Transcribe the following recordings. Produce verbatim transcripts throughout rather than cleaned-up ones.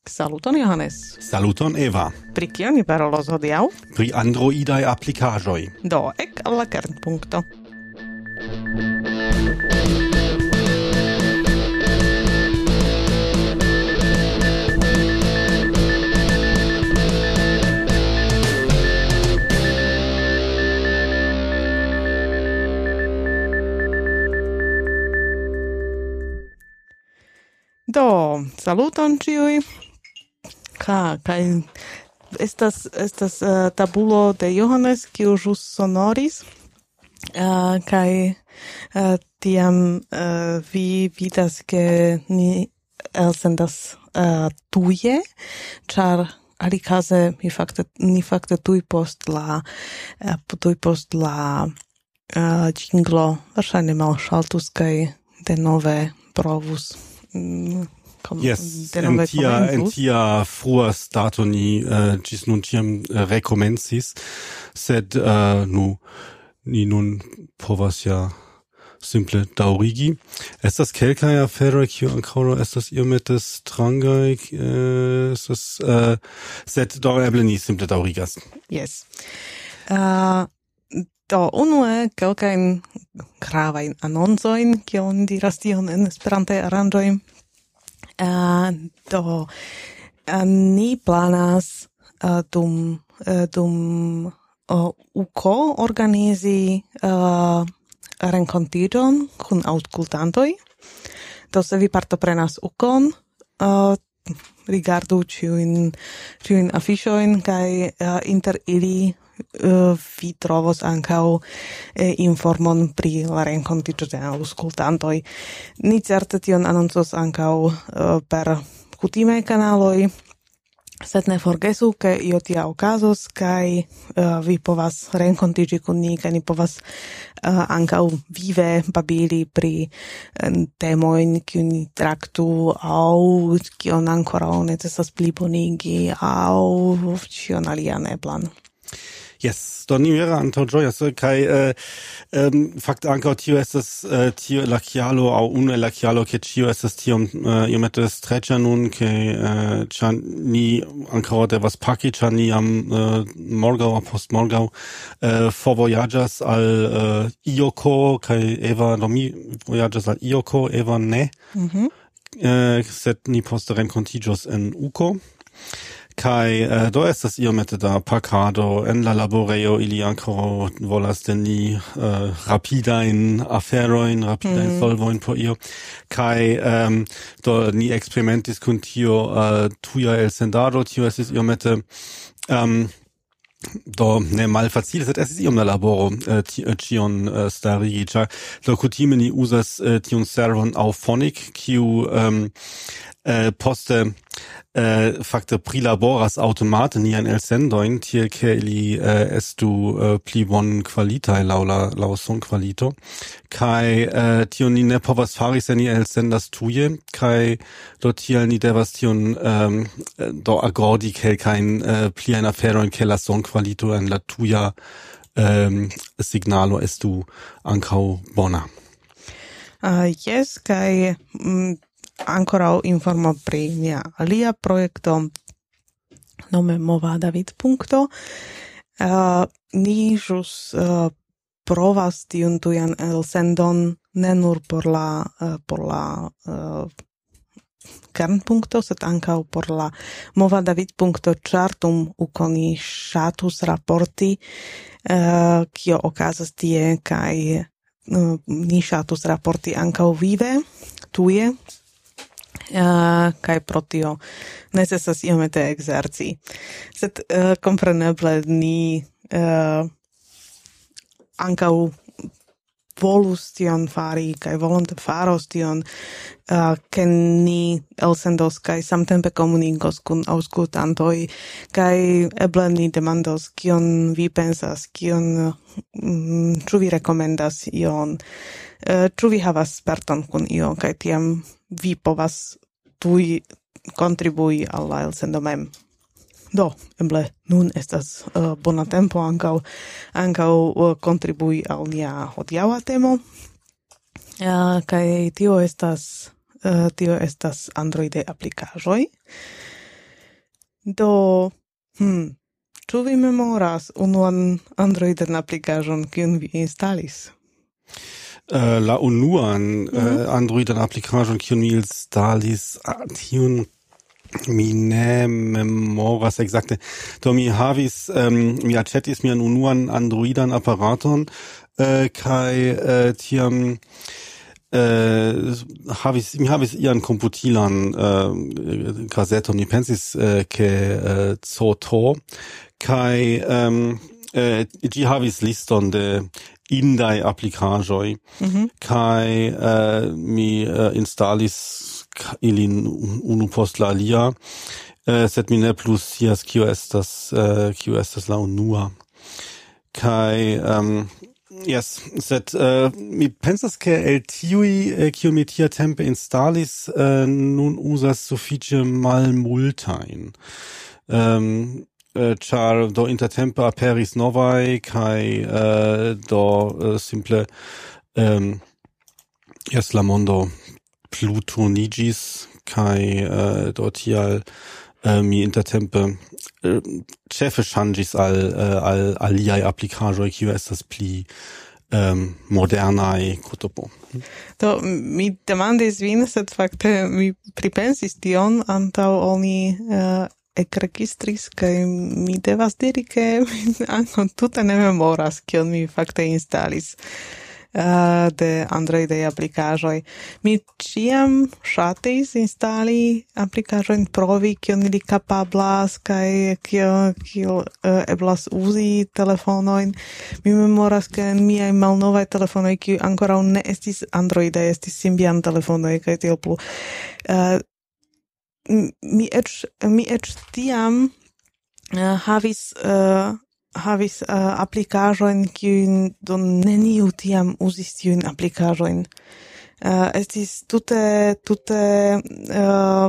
Saluton Johannes. Saluton Eva. Pri kio ni parolos hodiaŭ? Pri Androidaj aplikaĵoj. Do, ek al la kernpunkto. Do, saluton ĉiuj. Ka, kaj estas estas uh, tabulo de Johannes kiu ĵus sonoris. Uh, kaj uh, tiam uh, vi vidas ke ni elsendas uh, tuje, ĉar alikaze mi fakte ni fakte tuj post la uh, tuj post la uh, ĝinglo verŝajne malŝaltus kaj denove provus. Mm, kom, yes, en tia, en tia frua stato ni uh, gis nun tiam uh, rekomencis, sed uh, nu, ni nun povas ja simple daŭrigi. Estas kelkaj aferoj, kiu ankoraŭ estas iomete strangaj, uh, estas, uh, sed do eble ni simple daŭrigas. Yes. Uh, do, unue kelkajn gravajn anoncojn, kion diras tion en Esperantaj aranĝoj. Uh, do, uh, ni planas uh, dum, uh, dum uh, U K O organizi uh, renkontiĝon kun aŭskultantoj. Do, se vi partoprenas U K O-n, uh, rigardu ĉiujn ĉiujn afiŝojn kaj uh, inter ili uh, vi trovos ankaŭ uh, informon pri la renkontiĝo de aŭskultantoj. Ni certe tion anoncos ankaŭ uh, per kutimaj kanaloj, sed ne forgesu, ke io tia okazos kaj uh, vi povas renkontiĝi kun ni kaj ni povas uh, ankaŭ vive babili pri uh, temojn, kiujn ni traktu aŭ kion ankoraŭ necesas plibonigi aŭ ĉion alian eblan. Yes, do ni vera antaŭ ĝojas kaj uh, um, fakte ankaŭ tio estas uh, tio la kialo aŭ unu el la kialo ke ĉio estas tiom uh, iomete streĉa nun ke uh, ĉar ni ankaŭ devas paki, ĉar ni jam uh, morgaŭ aŭ postmorgaŭ uh, forvojaĝas al uh, I O K O kaj Eva, do mi vojaĝas al I O K O, Eva ne, mm-hmm. uh, sed ni poste renkontiĝos en U K O. Kai uh, do estas iomete da pakado en la laborejo, ili ankaŭ volas de ni uh, rapidajn aferojn, rapidajn mm. solvojn por io. Kai um, do ni eksperimentis kun tio uh, tuja elsendado, tio estis iomete um, do ne malfacile, sed estis iom la laboro uh, tion uh, starigi, ĉar do kutime ni uzas uh, tion servon Auphonic, kiu um, uh, poste Uh, fakte prilaboras automate niajn elsendojn, tiel ke ili uh, estu uh, pli bonkvalitaj laŭ la laŭ sonkvalito. Kaj uh, tion ni ne povas fari, se ni elsendas tuje, kaj do tiel ni devas tion um, do agordi kelkajn uh, pliajn aferojn, ke la sonkvalito en la tuja um, signalo estu ankaŭ bona. Uh, yes, kaj mm, ankoraŭ informo pri nia alia projekto nome movadavid.punkto. Uh, ni ĵus uh, provas tiun tujan elsendon ne nur por la uh, por la uh, kernpunkto, sed ankaŭ por la movadavid.punkto, ĉar dum U K O ni ŝatus raporti uh, kio okazas tie kaj uh, ni ŝatus raporti ankaŭ vive tuje. Uh, kaj pro tio necesas iomete ekzerci. Sed uh, kompreneble ni uh, ankaŭ volus tion fari kaj volonte faros tion, uh, ke ni elsendos kaj samtempe komunikos kun aŭskultantoj kaj eble ni demandos kion vi pensas, kion mm, ĉu vi rekomendas ion, uh, ĉu vi havas sperton kun io kaj tiam vi povas tuj kontribui al la elsendo mem. Do, eble nun estas uh, bona tempo ankaŭ ankaŭ uh, kontribui al nia hodiaŭa temo. Uh, kaj tio estas uh, tio estas Android aplikaĵoj. do, hm, ĉu vi memoras unuan Androidan aplikaĵon, kiun vi instalis? Uh, la unuan mm-hmm. uh, Androidan aplikaĵon, kiun mi instalis, ah, tiun mi ne memoras ekzakte. Do mi havis, um, mi aĉetis mian unuan Androidan aparaton, uh, kaj uh, tiam Uh, havis mi havis ian komputilan uh, gazeton, mi pensis uh, ke uh, Zoto kaj um, uh, ĝi havis liston de indaj aplikaĵoj mm-hmm. kaj uh, mi uh, instalis ilin unu post la alia, uh, sed mi ne plus scias kio estas uh, kio estas la unua kaj um, yes, sed uh, mi pensas ke el tiuj uh, kiu mi tia tempe instalis uh, nun uzas sufiĉe malmultajn. Um, uh, ĉar do intertempe aperis novaj kaj uh, do uh, simple um, yes, la mondo plutoniĝis kaj uh, do tial uh, mi intertempe ĉefe uh, ŝanĝis al uh, al aliaj aplikaĵoj kiuj estas pli um, modernaj kutopo. Do mi demandis vin, sed fakte mi pripensis tion antaŭ ol mi uh, ekregistris, kaj mi devas diri, ke mi ankaŭ tute ne memoras, kion mi fakte instalis uh, de Androidaj aplikaĵoj. Mi ĉiam ŝatis instali aplikaĵojn, provi kion ili kapablas kaj kiel kiel uh, eblas uzi telefonojn. Mi memoras, ke en miaj malnovaj telefonoj, kiuj ankoraŭ ne estis Androidaj, estis Symbian telefonoj kaj tiel plu. Uh, mi eĉ mi eĉ tiam uh, havis uh, havis uh, aplikaĵojn, kiujn do neniu tiam uzis tiujn aplikaĵojn. Uh, estis tute tute uh,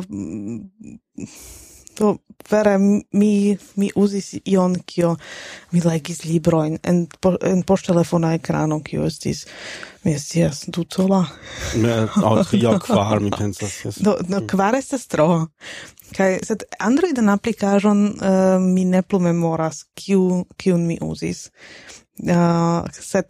do vere mi mi uzis ion, kio mi legis librojn en po, en poŝtelefona ekrano, kio estis mi scias du cola. Ne, aŭ tri aŭ kvar, mi pensas. Yes. Do, do kvar estas tro. Kaj sed Androidan aplikaĵon uh, mi ne plu memoras, kiu kiun mi uzis. Uh, sed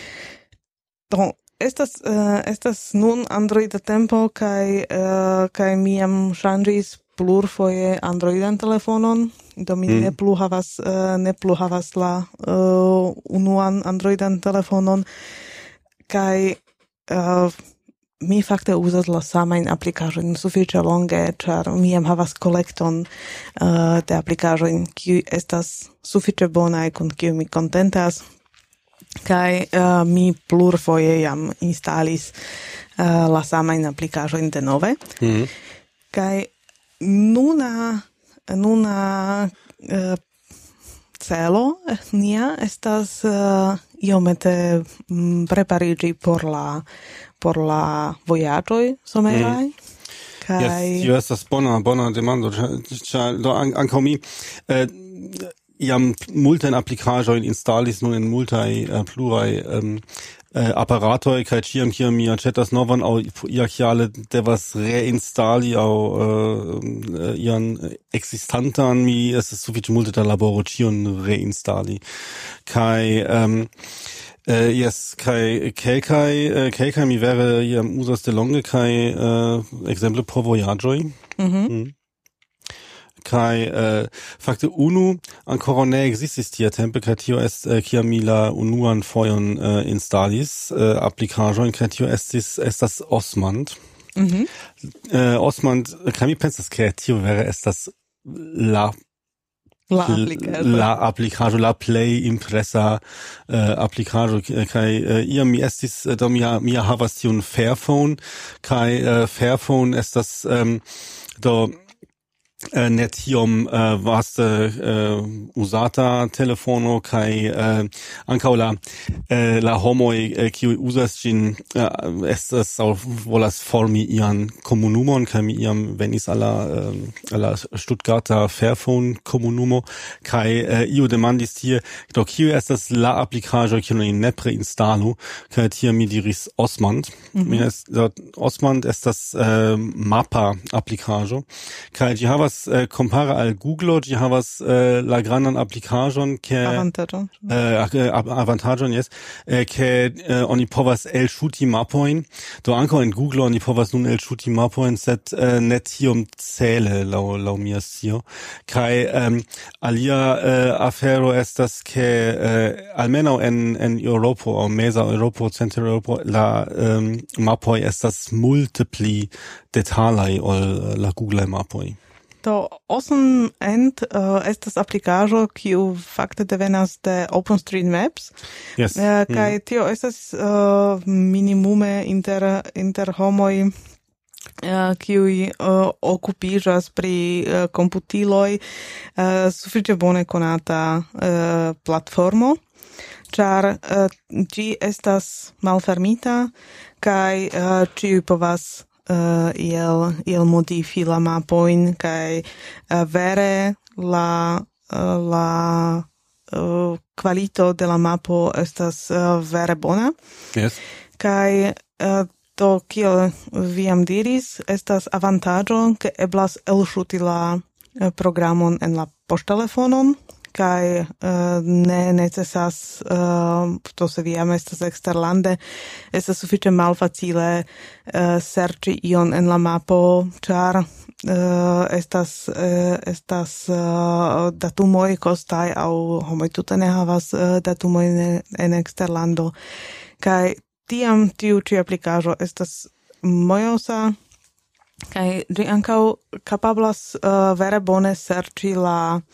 do estas uh, estas nun Androida tempo kaj uh, kaj mi jam ŝanĝis plurfoje Androidan telefonon, do mi mm. ne plu havas uh, ne plu havas la uh, unuan Androidan telefonon kaj uh, mi fakte uzas la samajn aplikaĵojn sufiĉe longe, ĉar mi jam havas kolekton uh, de aplikaĵojn, kiuj estas sufiĉe bonaj, kun kiuj mi kontentas, kaj uh, mi plurfoje jam instalis uh, la samajn aplikaĵojn denove. Mm. Kaj nuna nuna uh, celo nia estas uh, iomete mm, prepariĝi por la por la vojaĝoj someraj. Mm. Kaj yes, tio estas bona bona demando, ĉar do an, ankaŭ mi eh, jam multajn aplikaĵojn instalis nun en multaj uh, pluraj um, Uh, aparatoj kaj ĉiam kiam mi aĉetas novan aŭ iakiale devas reinstali aŭ uh, ian ekzistantan, mi estas sufiĉe multe da laboro ĉion reinstali. Kaj um, uh, yes, kaj kelkaj uh, kelkaj mi vere jam uzas delonge kaj uh, ekzemple por vojaĝoj. Mhm. Mm. Kai uh, fakte unu ancora ne existis tia tempe, kai tio est uh, kiam mi la unuan fojon uh, instalis uh, aplikaĵojn, kai tio estis estas Osmand. Mhm. Uh, Osmand, kai mi pensas, ke tio vere estas la la aplikaĵo la aplikaĵo la plej impresa uh, aplikaĵo, kaj uh, iam mi estis do mia mia havas tiun Fairphone, kai uh, Fairphone estas um, do Uh, ne tiom uh, vaste uh, uzata telefono kaj uh, ankaŭ la uh, la homoj uh, kiuj uzas ĝin uh, estas aŭ volas formi ian komunumon, kaj mi iam venis al la uh, al la Stuttgarta Fairphone komunumo kaj uh, iu demandis tie, do kiu estas la aplikaĵo kiun oni nepre instalu, kaj tie mi diris Osmand. Mm-hmm. Mi est, do, Osmand estas uh, mapa aplikaĵo kaj ĝi havas uh, compara al Google, gi havas uh, la grandan aplikaĵon ke Avantaĝon. Uh, avantaĝon, yes, uh, ke uh, oni povas elŝuti mapojn. Do ankaŭ en Google oni povas nun elŝuti mapojn, sed uh, ne tiom cele laŭ laŭ mia scio. Kaj um, alia uh, afero estas ke uh, almenaŭ en en Eŭropo aŭ meza Eŭropo, centra Eŭropo la um, mapoj estas multe pli detalaj ol la Google mapoj. To Awesome End uh, estas aplikaĵo kiu fakte devenas de OpenStreetMaps. Yes. Uh, kaj mm. tio estas uh, minimume inter inter homoj uh, kiuj uh, okupiĝas pri uh, komputiloj uh, sufiĉe bone konata uh, platformo, ĉar uh, ĝi estas malfermita kaj uh, ĉiuj povas Uh, iel, iel modifi la mapoin, kai uh, vere la, uh, la uh, kvalito de la mapo estas uh, vere bona. Yes. Kai uh, to, kiel vi jam diris, estas avantaĝo, ke eblas elŝuti la uh, programon en la poŝtelefonon, kai uh, ne necesas uh, to se vi jam estas eksterlande, estas sufiĉe malfacile uh, serĉi ion en la mapo, ĉar uh, estas uh, estas uh, datumoj kostaj aŭ homoj tute ne havas uh, datumojn en eksterlando, kaj tiam tiu ĉi aplikaĵo estas mojosa, kaj ĝi ankaŭ kapablas uh, vere bone serĉi la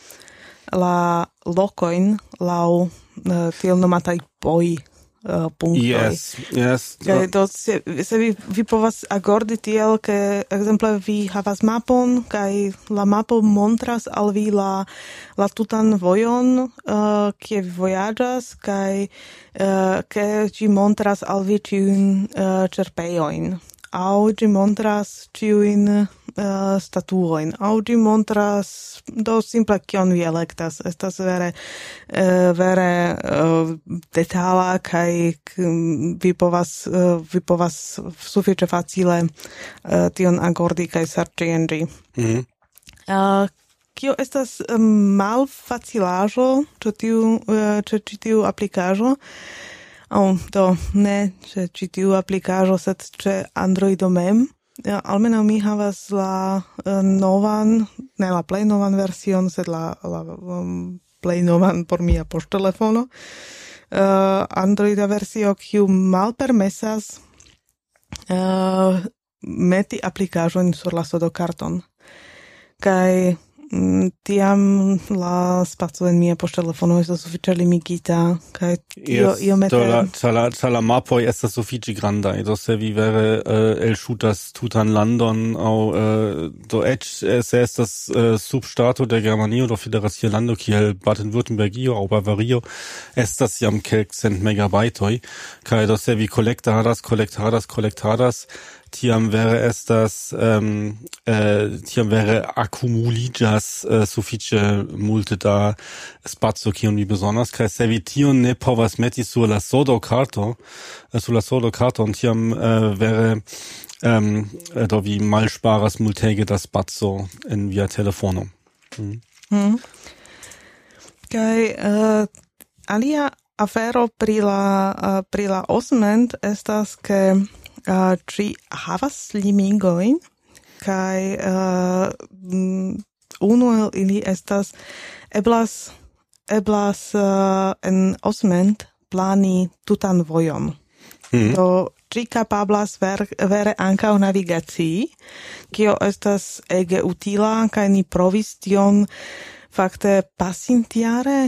la locoin lau uh, tiel nomataj poi uh, punktoj. Yes, yes. Kaj do se, se vi, vi povas agordi tiel, ke ekzemple vi havas mapon, kaj la mapo montras al vi la, la tutan vojon, uh, kie vi vojaĝas, kaj uh, ke ĝi montras al vi ĉiujn uh, ĉerpejojn. Aŭ ĝi montras ĉiujn uh, statuojn, aŭ ĝi montras do simple kion vi elektas. Estas vere uh, vere uh, detala kaj vi povas uh, vi povas sufiĉe facile uh, tion agordi kaj serĉi en ĝi. Mm-hmm. Uh, kio estas uh, malfacilaĵo ĉe tiu uh, ĉe ĉi tiu aplikaĵo? Oh, do ne ĉe ĉi tiu aplikaĵo, sed ĉe Androido mem. Ja, almenaŭ mi havas la uh, novan, ne la plej novan version, sed la, la um, plej novan por mia poŝtelefono. Uh, Androida versio, kiu malpermesas uh, meti aplikaĵojn sur la sodokarton. Kaj mm, tiam la spaco en mia poŝtelefono estas sufiĉe limigita, kaj tio Yes, iomete do la, tra la, tra la mapoj estas sufiĉe grandaj, do se vi vere uh, elŝutas tutan landon, aŭ uh, do eĉ se estas uh, subŝtato de Germanio, do federacia lando kiel Baden-Württembergio aŭ Bavario, estas jam kelkcent megabajtoj, kaj do se vi kolektadas, kolektadas, kolektadas, tiam vere estas um, uh, tiam vere akumuliĝas uh, sufiĉe multe da spaco kiun vi bezonas, kaj se vi tion ne povas meti sur la sodo-karto, uh, sur la sodo-karton, tiam uh, vere um, do vi malŝparas multege da spaco en via telefono. Mm. Mm. Kaj uh, alia afero pri la uh, pri la Awesome estas ke Uh, ĝi havas limigojn, kaj uh, unu el ili estas eblas eblas uh, en Awesome plani tutan vojon. Mm. Do ĝi kapablas ver, vere ankaŭ navigacii, kio estas ege utila, kaj ni provis tion fakte pasintjare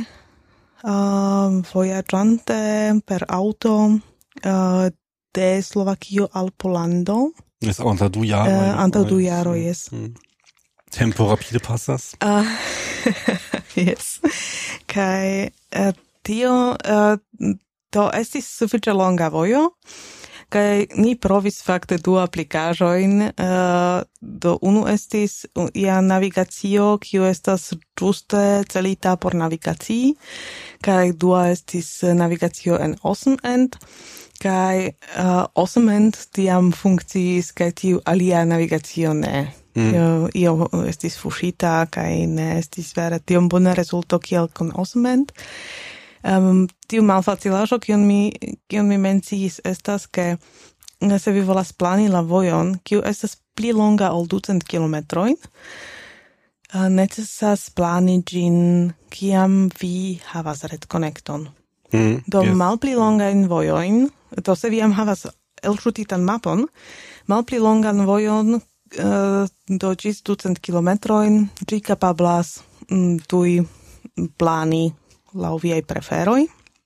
uh, vojaĝante per aŭto uh, de Slovakio al Polando. Jest antaŭ du jaroj. Uh, antaŭ du jaroj, jes. Mm. Tempo rapide pasas. Uh, yes. Kaj uh, tio uh, to estis sufiĉe longa vojo, kaj ni provis fakte du aplikaĵojn. Uh, do unu estis ia navigacio, kiu estas ĝuste celita por navigacii, kaj dua estis navigacio en Awesome. Kaj uh, Awesome tiam funkciis, kaj tiu alia navigacio ne. Mm. Io, io estis fuŝita kaj ne estis vere tiom bona rezulto kiel konocement. Um, tiu malfacilaĵo, kiun mi, kiun mi menciis, estas ke se vi volas plani la vojon, kiu estas pli longa ol ducent kilometrojn, necesas plani ĝin kiam vi havas retkonekton. Mm, do yes. malpli longajn vojojn, do se vi jam havas elŝutitan mapon, malpli longan vojon uh, do ĝis ducent kilometrojn ĝi kapablas mm, tuj plani laŭ viaj preferoj.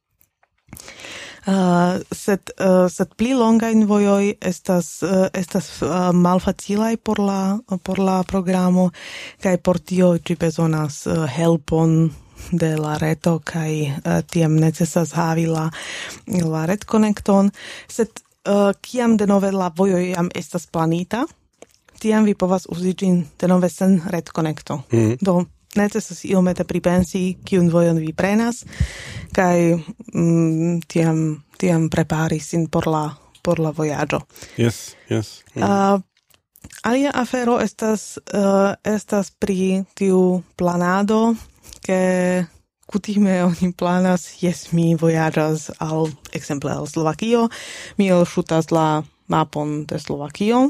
Uh, sed uh, sed pli longajn vojoj estas uh, estas uh, malfacilaj por la por la programo kaj por tio ĝi bezonas uh, helpon de la reto kaj uh, tiam necesas havi la la retkonekton, sed uh, kiam denove la vojo jam estas planita, tiam vi povas uzi ĝin denove sen retkonekto. Mm. Do necesas iomete pripensi kiun vojon vi prenas kaj mm, tiam tiam prepari sin por la por la vojaĝo. Yes, yes. Mm. Uh, alia afero estas uh, estas pri tiu planado, ke kutime oni planas, jes, mi vojaĝas al ekzemple al Slovakio, mi elŝutas la mapon de Slovakio.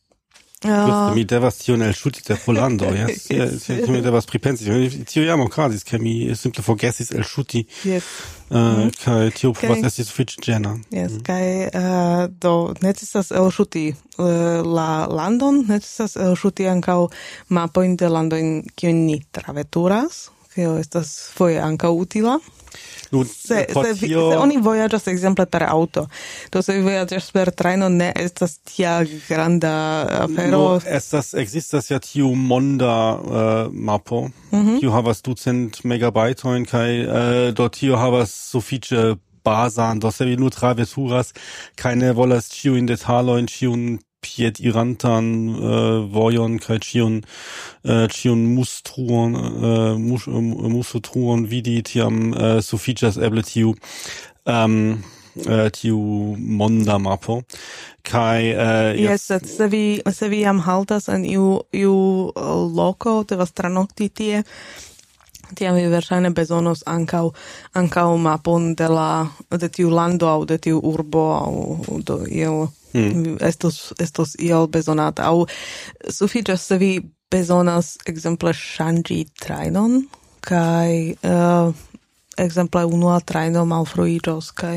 Uh, mi devas tion elŝuti de Pollando, jes. yes. Mi devas pripensi. Tio jam okazis, ke mi simple forgesis elŝuti. Yes. Uh, kaj tio povas esti sufiĉe ĝena. Yes, kaj uh, do necesas elŝuti uh, la landon, necesas elŝuti ankaŭ mapojn de landojn kiujn ni traveturas, kio estas foje ankaŭ utila. Nu, se, se, tio... se oni vojaĝas ekzemple per auto, do se vi vojaĝas per trajno, ne estas tia granda afero. No, estas ekzistas ja tiu monda uh, mapo, mm-hmm. kiu havas ducent megabajtojn kaj uh, do tio havas sufiĉe bazan, do se vi nur traveturas kaj ne volas ĉiujn detalojn, ĉiun pied irantan uh, vojon kaj ĉiun uh, ĉiun mustruon uh, mus, uh, musutruon vidi, tiam uh, sufiĉas eble tiu um, uh, tiu monda mapo kaj uh, yes, yes, se vi se vi jam haltas en iu iu loko, devas tranokti tie, tiam vi verŝajne bezonos ankaŭ ankaŭ mapon de la de tiu lando aŭ de tiu urbo aŭ do iel Hmm. estos estos iel bezonata au sufiĉas se vi bezonas ekzemple ŝanĝi trajnon kaj uh, ekzemple unua trajno malfruiĝos kaj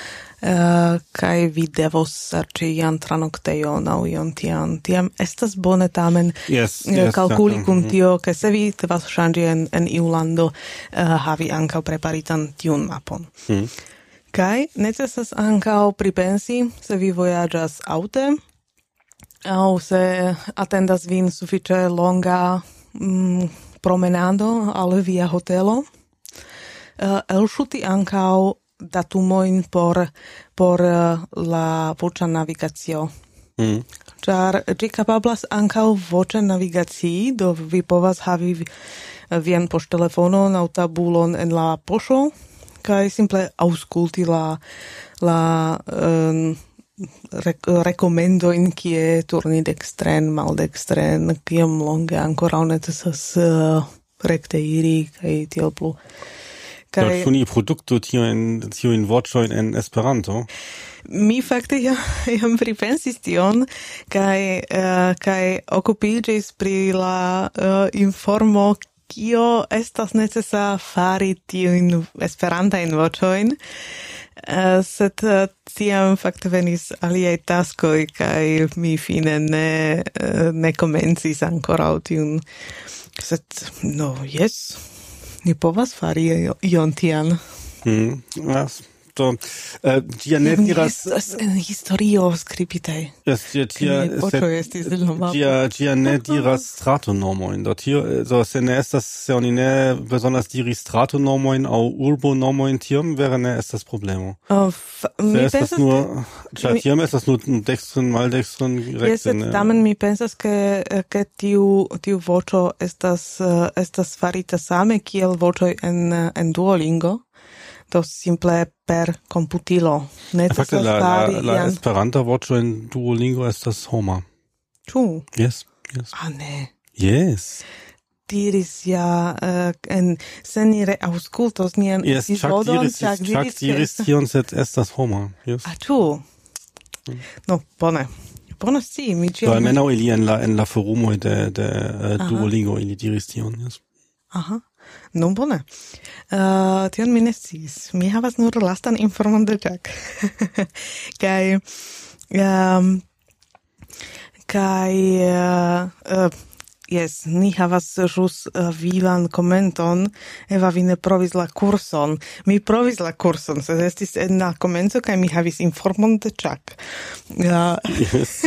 uh, kaj vi devos serĉi ian tranoktejon aŭ ion tian. Tiam estas bone tamen yes, yes, kalkuli yeah. kun tio, ke se vi devas ŝanĝi en, en iu lando, uh, havi ankaŭ preparitan tiun mapon. Hmm. Kaj necesas ankaŭ pripensi, se vi vojaĝas aŭte, aŭ se atendas vin sufiĉe longa mm, promenado al via hotelo, uh, elŝuti ankaŭ datumojn por, por uh, la voĉa navigacio. Mm. Ĉar ĝi kapablas ankaŭ voĉe navigacii, do vi povas havi vian poŝtelefonon aŭ tabulon en la poŝo, kaj simple aŭskulti la la um, rek- rekomendojn, kie turni dekstren, maldekstren, kiom longe ankoraŭ necesas uh, rekte iri kaj tiel plu. Kaj ĉu ni produktu tiujn tiujn voĉojn en Esperanto? Mi fakte ja, jam pripensis tion kaj uh, kaj okupiĝis pri la uh, informo, kio estas necesa fari tiujn esperantajn voĉojn, uh, sed uh, tiam fakte venis aliaj taskoj kaj mi fine ne uh, ne komencis ankoraŭ tiun, sed no jes, ni povas fari ion tian. Mm, yes. Do, uh, ĝia ne diras estas en historio skribitaj. Yes, ĝia ĝia ĝia ne diras stratonomojn. Do tio, do se ne estas, se oni ne bezonas diri stratonomojn aŭ urbonomojn, tiam vere ne estas problemo. Uh, f- mi estas pensas nur, ĉar tiam estas nur dekstren, maldekstren, rekte. Yes, tamen mi pensas ke ke tiu tiu voĉo estas uh, estas farita same kiel voĉoj en en Duolingo. Do simple per komputilo. Fakte la, la, la Esperanta voĉo en Duolingo estas homa. Ĉu? Yes. Yes. Ah, ne. Yes. Diris ja uh, en senire auscultos nian Yes, Chuck episodon, diris, Chuck Chuck diris tion sed estas homa. Yes. Ah, tu? No, bone. Bone si, mi Do almenaŭ ili en la en la forumoj de de uh, Duolingo ili diris tion. Yes. Aha. No, bone. Uh, tion mi ne sciis. Mi havas nur lastan informon de Chuck. Kaj um, kaj uh, uh, yes, ni havas ĵus uh, vilan komenton. Eva, vi ne provis la kurson. Mi provis la kurson, sed estis en la komenco kaj mi havis informon de Chuck. Uh, Yes.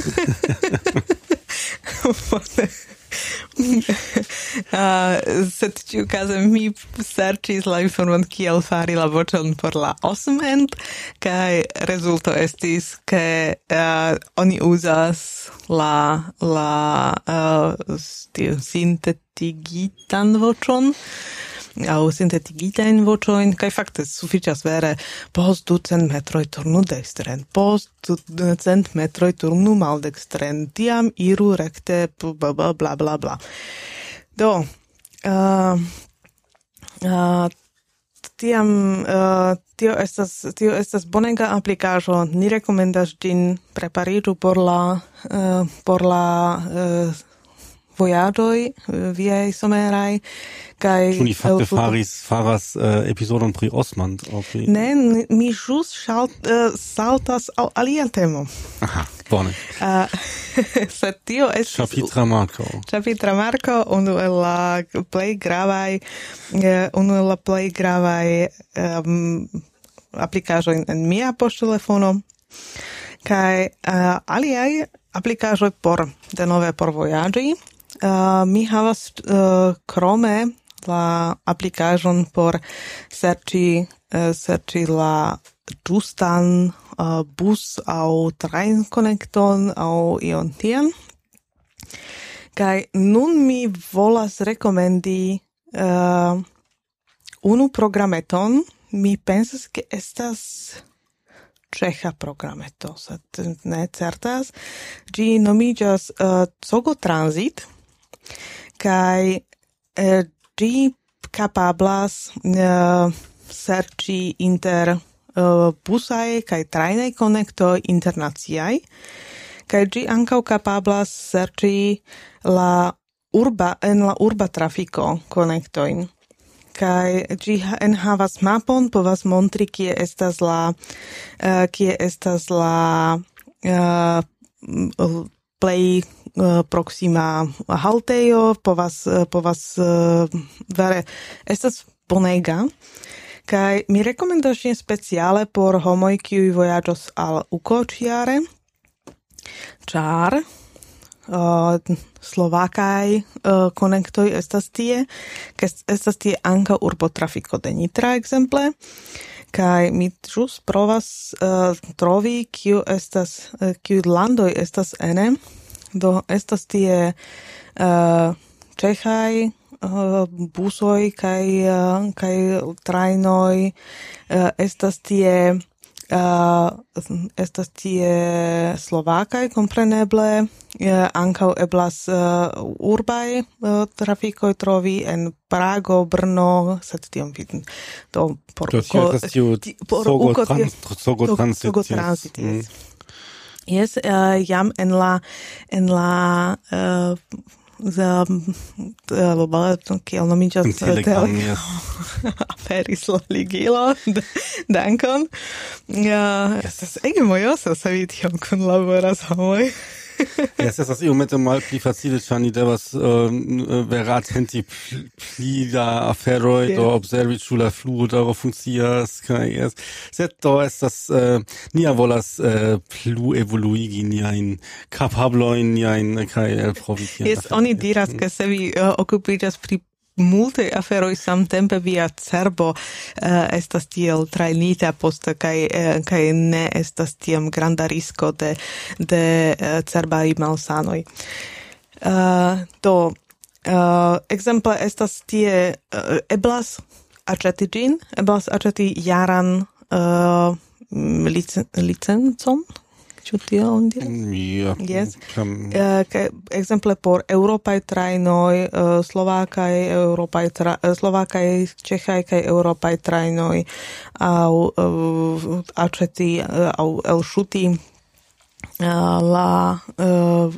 uh, sed ĉiukaze mi serĉis la informon kiel fari la voĉon por la osment, kaj rezulto estis ke uh, oni uzas la la uh, tiu sintetigitan voĉon au sintetigitajn voĉojn, kaj fakte sufiĉas vere post ducent metroj turnu dekstren, post ducent metroj turnu maldekstren, tiam iru rekte bla bla bla bla bla. Do, uh, uh, tiam uh, tio estas tio estas bonega aplikaĵo, ni rekomendas ĝin, prepariĝu por la uh, por la uh, vojaĝoj viaj someraj kaj Ni fakte faris faras uh, epizodon pri Osmand. Pri... Ne, mi ĵus šalt, uh, saltas al alia temo. Aha, bone. Uh, sed tio estis Ĉapitra marko. Ĉapitra marko, unu el la plej gravaj uh, unu el la plej gravaj um, aplikaĵoj en mia poŝtelefono kaj uh, aliaj aplikaĵoj por denove por vojaĝi. Uh, mi havas uh, krome la aplikaĵon por serĉi uh, serĉi la ĝustan uh, bus aŭ trajnkonekton aŭ ion tian. Kaj nun mi volas rekomendi uh, unu programeton. Mi pensas ke estas ĉeĥa programeto, sed ne certas. Ĝi nomiĝas uh, Cogo Transit. Kaj eh, ĝi kapablas uh, serĉi inter uh, busaj kaj trajnaj konektoj internaciaj, kaj ĝi ankaŭ kapablas serĉi la urba en la urba trafiko konektojn. Kaj ĝi enhavas mapon, povas montri kie estas la uh, kie estas la uh, plej uh, proksima haltejo, povas uh, povas uh, vere estas bonega. Kaj mi rekomendas ĝin speciale por homoj kiuj vojaĝos al uko ĉiare, ĉar uh, slovakaj uh, konektoj estas tie, ke estas tie ankaŭ urbotrafiko de Nitra ekzemple. Kaj mi ĵus provas uh, trovi kiu estas uh, kiu landoj estas ene. Do estas tie uh, ĉeĥaj uh, busoj kaj uh, kaj trajnoj, uh, estas tie uh, estas tie slovakaj kompreneble, uh, ankaŭ eblas uh, urbaj uh, trafikoj trovi en Prago, Brno, sed tion vidin. Do por Do tio estas tiu Cogo Transit. Cogo Transit, yes. Yes, uh, jam en la en la uh, kiel nomiĝas Telegram, yes. aperis la ligilo. Dankon. Uh, estas ege mojoso, se vi tion kunlaboras homoj. Yes, estas iomete malpli facile, ĉar ni devas uh, vere atenti pli da aferoj, yeah. Do observi ĉu la fluo daŭre funkcias, kaj yes. Sed do estas uh, nia volas uh, plu evoluigi niajn kapablojn, niajn kaj elprovigi. Yes, oni diras, ke se vi uh, okupiĝas pri multe aferoj samtempe via cerbo uh, estas tiel trajnita poste kaj uh, kaj ne estas tiam granda risko de de uh, cerbaj malsanoj. Uh, do uh, ekzemple estas tie uh, eblas aĉeti ĝin, eblas aĉeti jaran uh, licen, licencon, ĉu tio on diras? Ja. Yes. Um, Uh, ke ekzemple por eŭropaj trajnoj, uh, slovakaj, eŭropaj tra, uh, slovakaj, ĉeĥaj kaj eŭropaj trajnoj aŭ uh, aĉeti uh, aŭ elŝuti uh, la uh,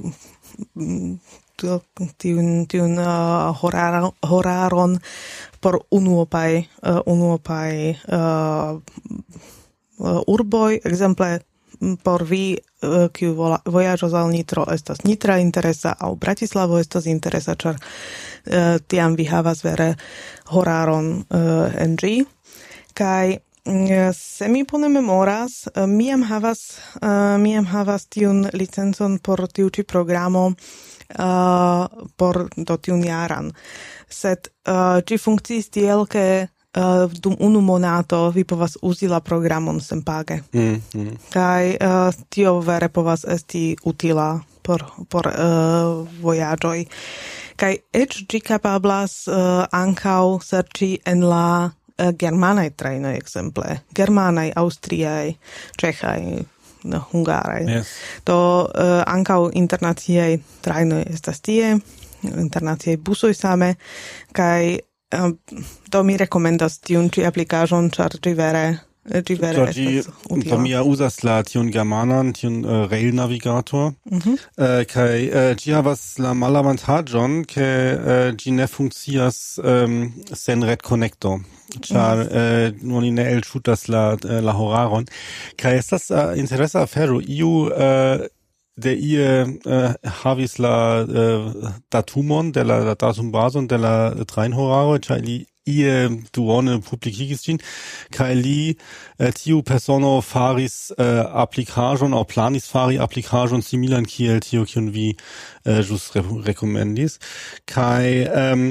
tiun tiun uh, horar, horaron por unuopaj uh, unuopaj uh, uh, urboj, ekzemple por vi, kiu vojaĝos al Nitro, estas Nitra interesa, aŭ Bratislavo estas interesa, ĉar uh, tiam vi havas vere horaron uh, en ĝi. Kaj uh, se mi bone memoras, uh, mi jam havas, uh, mi jam havas tiun licencon por tiu ĉi programo uh, por do tiun jaran. Sed uh, ĝi funkciis tiel, ke Uh, dum unu monato vi povas uzi la programon senpage. mm, mm. Kaj uh, tio vere povas esti utila por, por uh, vojaĝoj. Kaj eĉ ĝi kapablas uh, ankaŭ serĉi en la uh, germanaj trajnoj, ekzemple. Germanaj, aŭstriaj, ĉeĥaj, no, hungaraj. Yes. Do uh, ankaŭ internaciaj trajnoj estas tie, internaciaj busoj same, kaj Uh, do mi rekomendas tiun ĉi aplikaĵon, ĉar ĝi vere ĝi vere estas utila. Do mia uzas la tiun germanan, tiun uh, Rail Navigator, mm-hmm. uh, kaj uh, ĝi havas la malavantaĝon, ke uh, ĝi ne funkcias um, sen retkonekto. Ĉar mm-hmm. uh, oni ne elŝutas la uh, la horaron. Kaj estas uh, interesa afero, iu uh, de ie uh, havis la uh, datumon de la, la datumbason de la trajnhoraro, ĉar li ie duone publikigis ĝin, kaj li uh, tiu persono faris uh, aplikaĵon aŭ planis fari aplikaĵon similan kiel tiu kiun vi uh, ĵus re rekomendis, kaj um,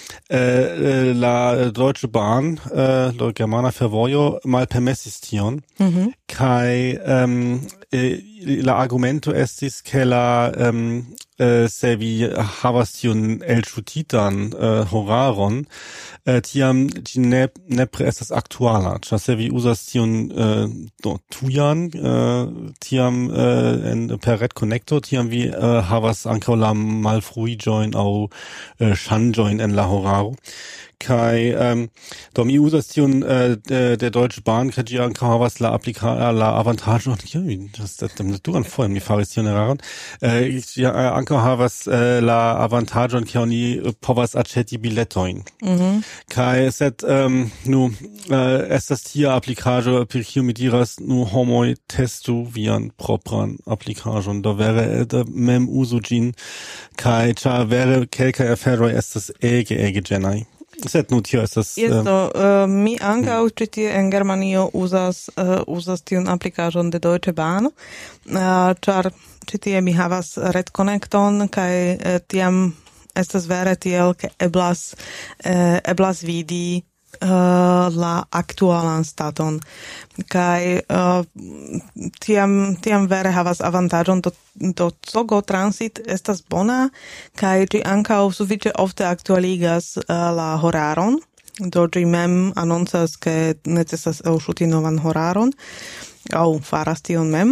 uh, la Deutsche Bahn, uh, la germana fervojo, malpermesis tion, mm-hmm. kaj um, la argumento estis ke la um, uh, se vi havas tiun elŝutitan uh, horaron, uh, tiam ĝi ne nepre estas aktuala, ĉar se vi uzas tiun uh, do, tujan, uh, tiam uh, en, per retkonekto, tiam vi uh, havas ankaŭ la malfruiĝojn aŭ uh, ŝanĝojn en la horaro. Kai um, do mi uzas tiun uh, de, de Deutsche Bahn, kaj ĝi ankaŭ havas la aplika la avantaĝon, ja, das das du an vorhin mi faris tiun eraron. Uh, ĝi uh, ankaŭ havas uh, la avantaĝon, ke oni povas aĉeti biletojn. Mm-hmm. Kaj sed um, nu uh, estas tia aplikaĵo, per kiu mi diras, nu homoj testu vian propran aplikaĵon, do vere uh, mem uzu ĝin, kaj ĉar vere kelkaj aferoj estas ege ege ĝenaj. Sed nu tio estas Yes, do, uh, mi ankaŭ ĉi tie en Germanio uzas uh, uzas tiun aplikaĵon de Deutsche Bahn, uh, ĉar ĉi tie mi havas retkonekton kaj uh, tiam estas vere tiel, ke eblas uh, eblas vidi uh, la aktualan staton. Kaj uh, tiam tiam vere havas avantaĝon, do do Zogo Transit estas bona, kaj ĝi ankaŭ sufiĉe ofte aktualigas uh, la horaron, do ĝi mem anoncas, ke necesas elŝuti novan horaron, aŭ faras tion mem.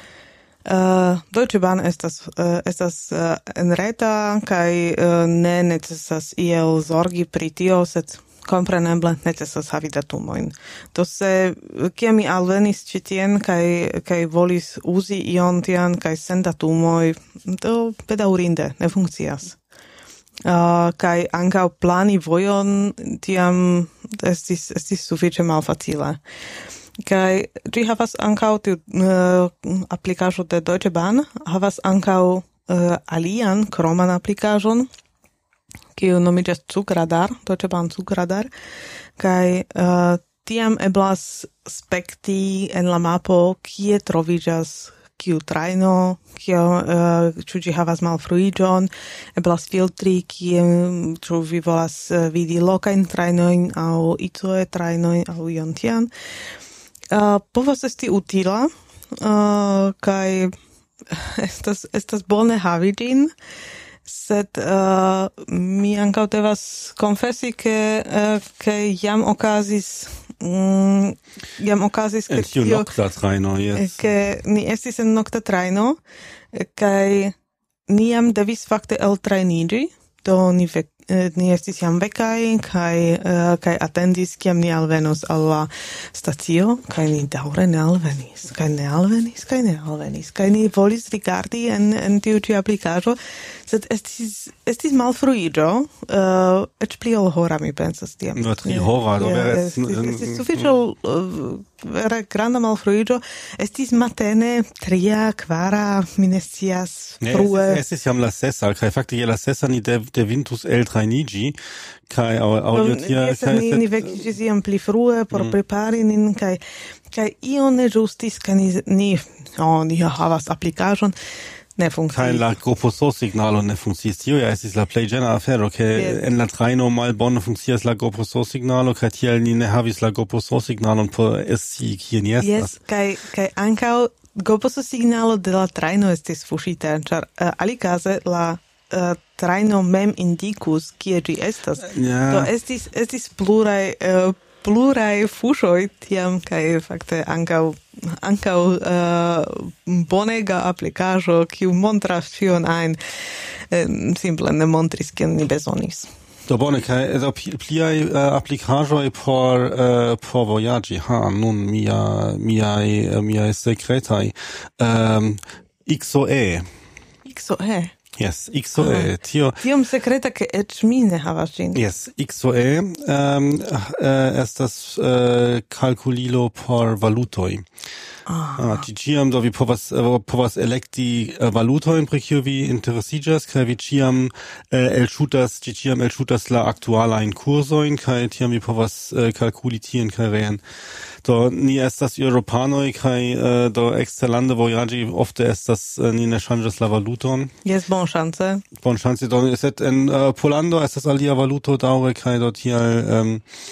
Uh, Deutsche Bahn estas uh, estas uh, enreta kaj uh, ne necesas iel zorgi pri tio, sed kompreneble necesas havi datumojn. Do se kiam mi alvenis ĉi tien kaj kaj volis uzi ion tian kaj sen datumoj, do bedaŭrinde ne funkcias. Uh, kaj ankaŭ plani vojon tiam estis estis sufiĉe malfacile. Kaj ĝi havas ankaŭ tiu uh, aplikaĵo de Deutsche Bahn, havas ankaŭ uh, alian kroman aplikaĵon, kiu nomiĝas Zugradar, Deutsche Bahn Zugradar, kaj uh, tiam eblas spekti en la mapo, kie troviĝas kiu trajno, kio uh, ĉu ĝi havas malfruiĝon, eblas filtri, kie ĉu vi volas uh, vidi lokajn trajnojn aŭ icoe trajnojn aŭ ion tian. Uh, povas esti utila, uh, kaj estas estas bone havi ĝin. Sed uh, mi ankaŭ devas konfesi, ke uh, ke jam okazis mm, jam okazis En tiu nokta trajno, yes. Ke ni estis en nokta trajno, kaj ni jam devis fakte eltrajniĝi, do ni ve, ni estis jam vekaj kaj uh, kaj atendis kiam ni alvenos al la stacio, kaj ni daŭre ne alvenis, kaj ne alvenis, kaj ne alvenis, kaj ni volis rigardi en en tiu ĉi aplikaĵo, sed estis estis malfruiĝo, uh, eĉ pli ol hora mi pensas tiam. No, tri hora, do vere estis, estis sufiĉe uh, vere granda malfruiĝo, estis matene tria, kvara, mi ne scias, frue. Es estis jam la sesa, kaj fakte je la sesa ni dev, devintus eltrajniĝi, kaj au au no, tia kaj ni ni vekiĝis jam pli frue por mm. prepari nin kaj kaj io ne ĝustis kaj ni ni oh, ni havas aplikaĵon ne funkciis. Kaj la GoPro-signalo ne funkciis. Tio ja estis la plej ĝena afero, ke yes. En la trajno malbone funkcias la GoPro-signalo, kaj tiel ni ne havis la GoPro-signalon por esti kie ni estas. Yes, kaj kaj ankaŭ GoPro-signalo de la trajno estis fuŝita, ĉar uh, alikaze la uh, trajno mem indikus kie ĝi estas. Yeah. Do estis estis pluraj uh, pluraj fuŝoj tiam kaj fakte ankaŭ ankaŭ uh, bonega aplikaĵo kiu montras ĉion ajn uh, simple ne montris kion ni bezonis. Do bone, kaj do pliaj uh, aplikaĵoj por uh, por vojaĝi. Ha, nun mia miaj uh, miaj sekretaj um, X O E. X O E. Yes, X O E. Ah, tio tiom sekreta ke eĉ mi ne havas ĝin. Yes, X O E um, uh, estas uh, kalkulilo por valutoj. Ah, ah ti ĉiam do vi povas uh, povas elekti uh, valutojn pri kiuj vi interesiĝas, kaj vi ĉiam uh, elŝutas ĝi ĉiam elŝutas la aktualajn kursojn, kaj tiam vi povas uh, kalkuli tien kaj reen. Do ni estas eŭropanoj kaj uh, do eksterlande vojaĝi ofte estas uh, ni ne ŝanĝas la valuton. Yes, bonŝance. Bonŝance, do sed en uh, Pollando estas alia valuto daŭre kaj do tial um,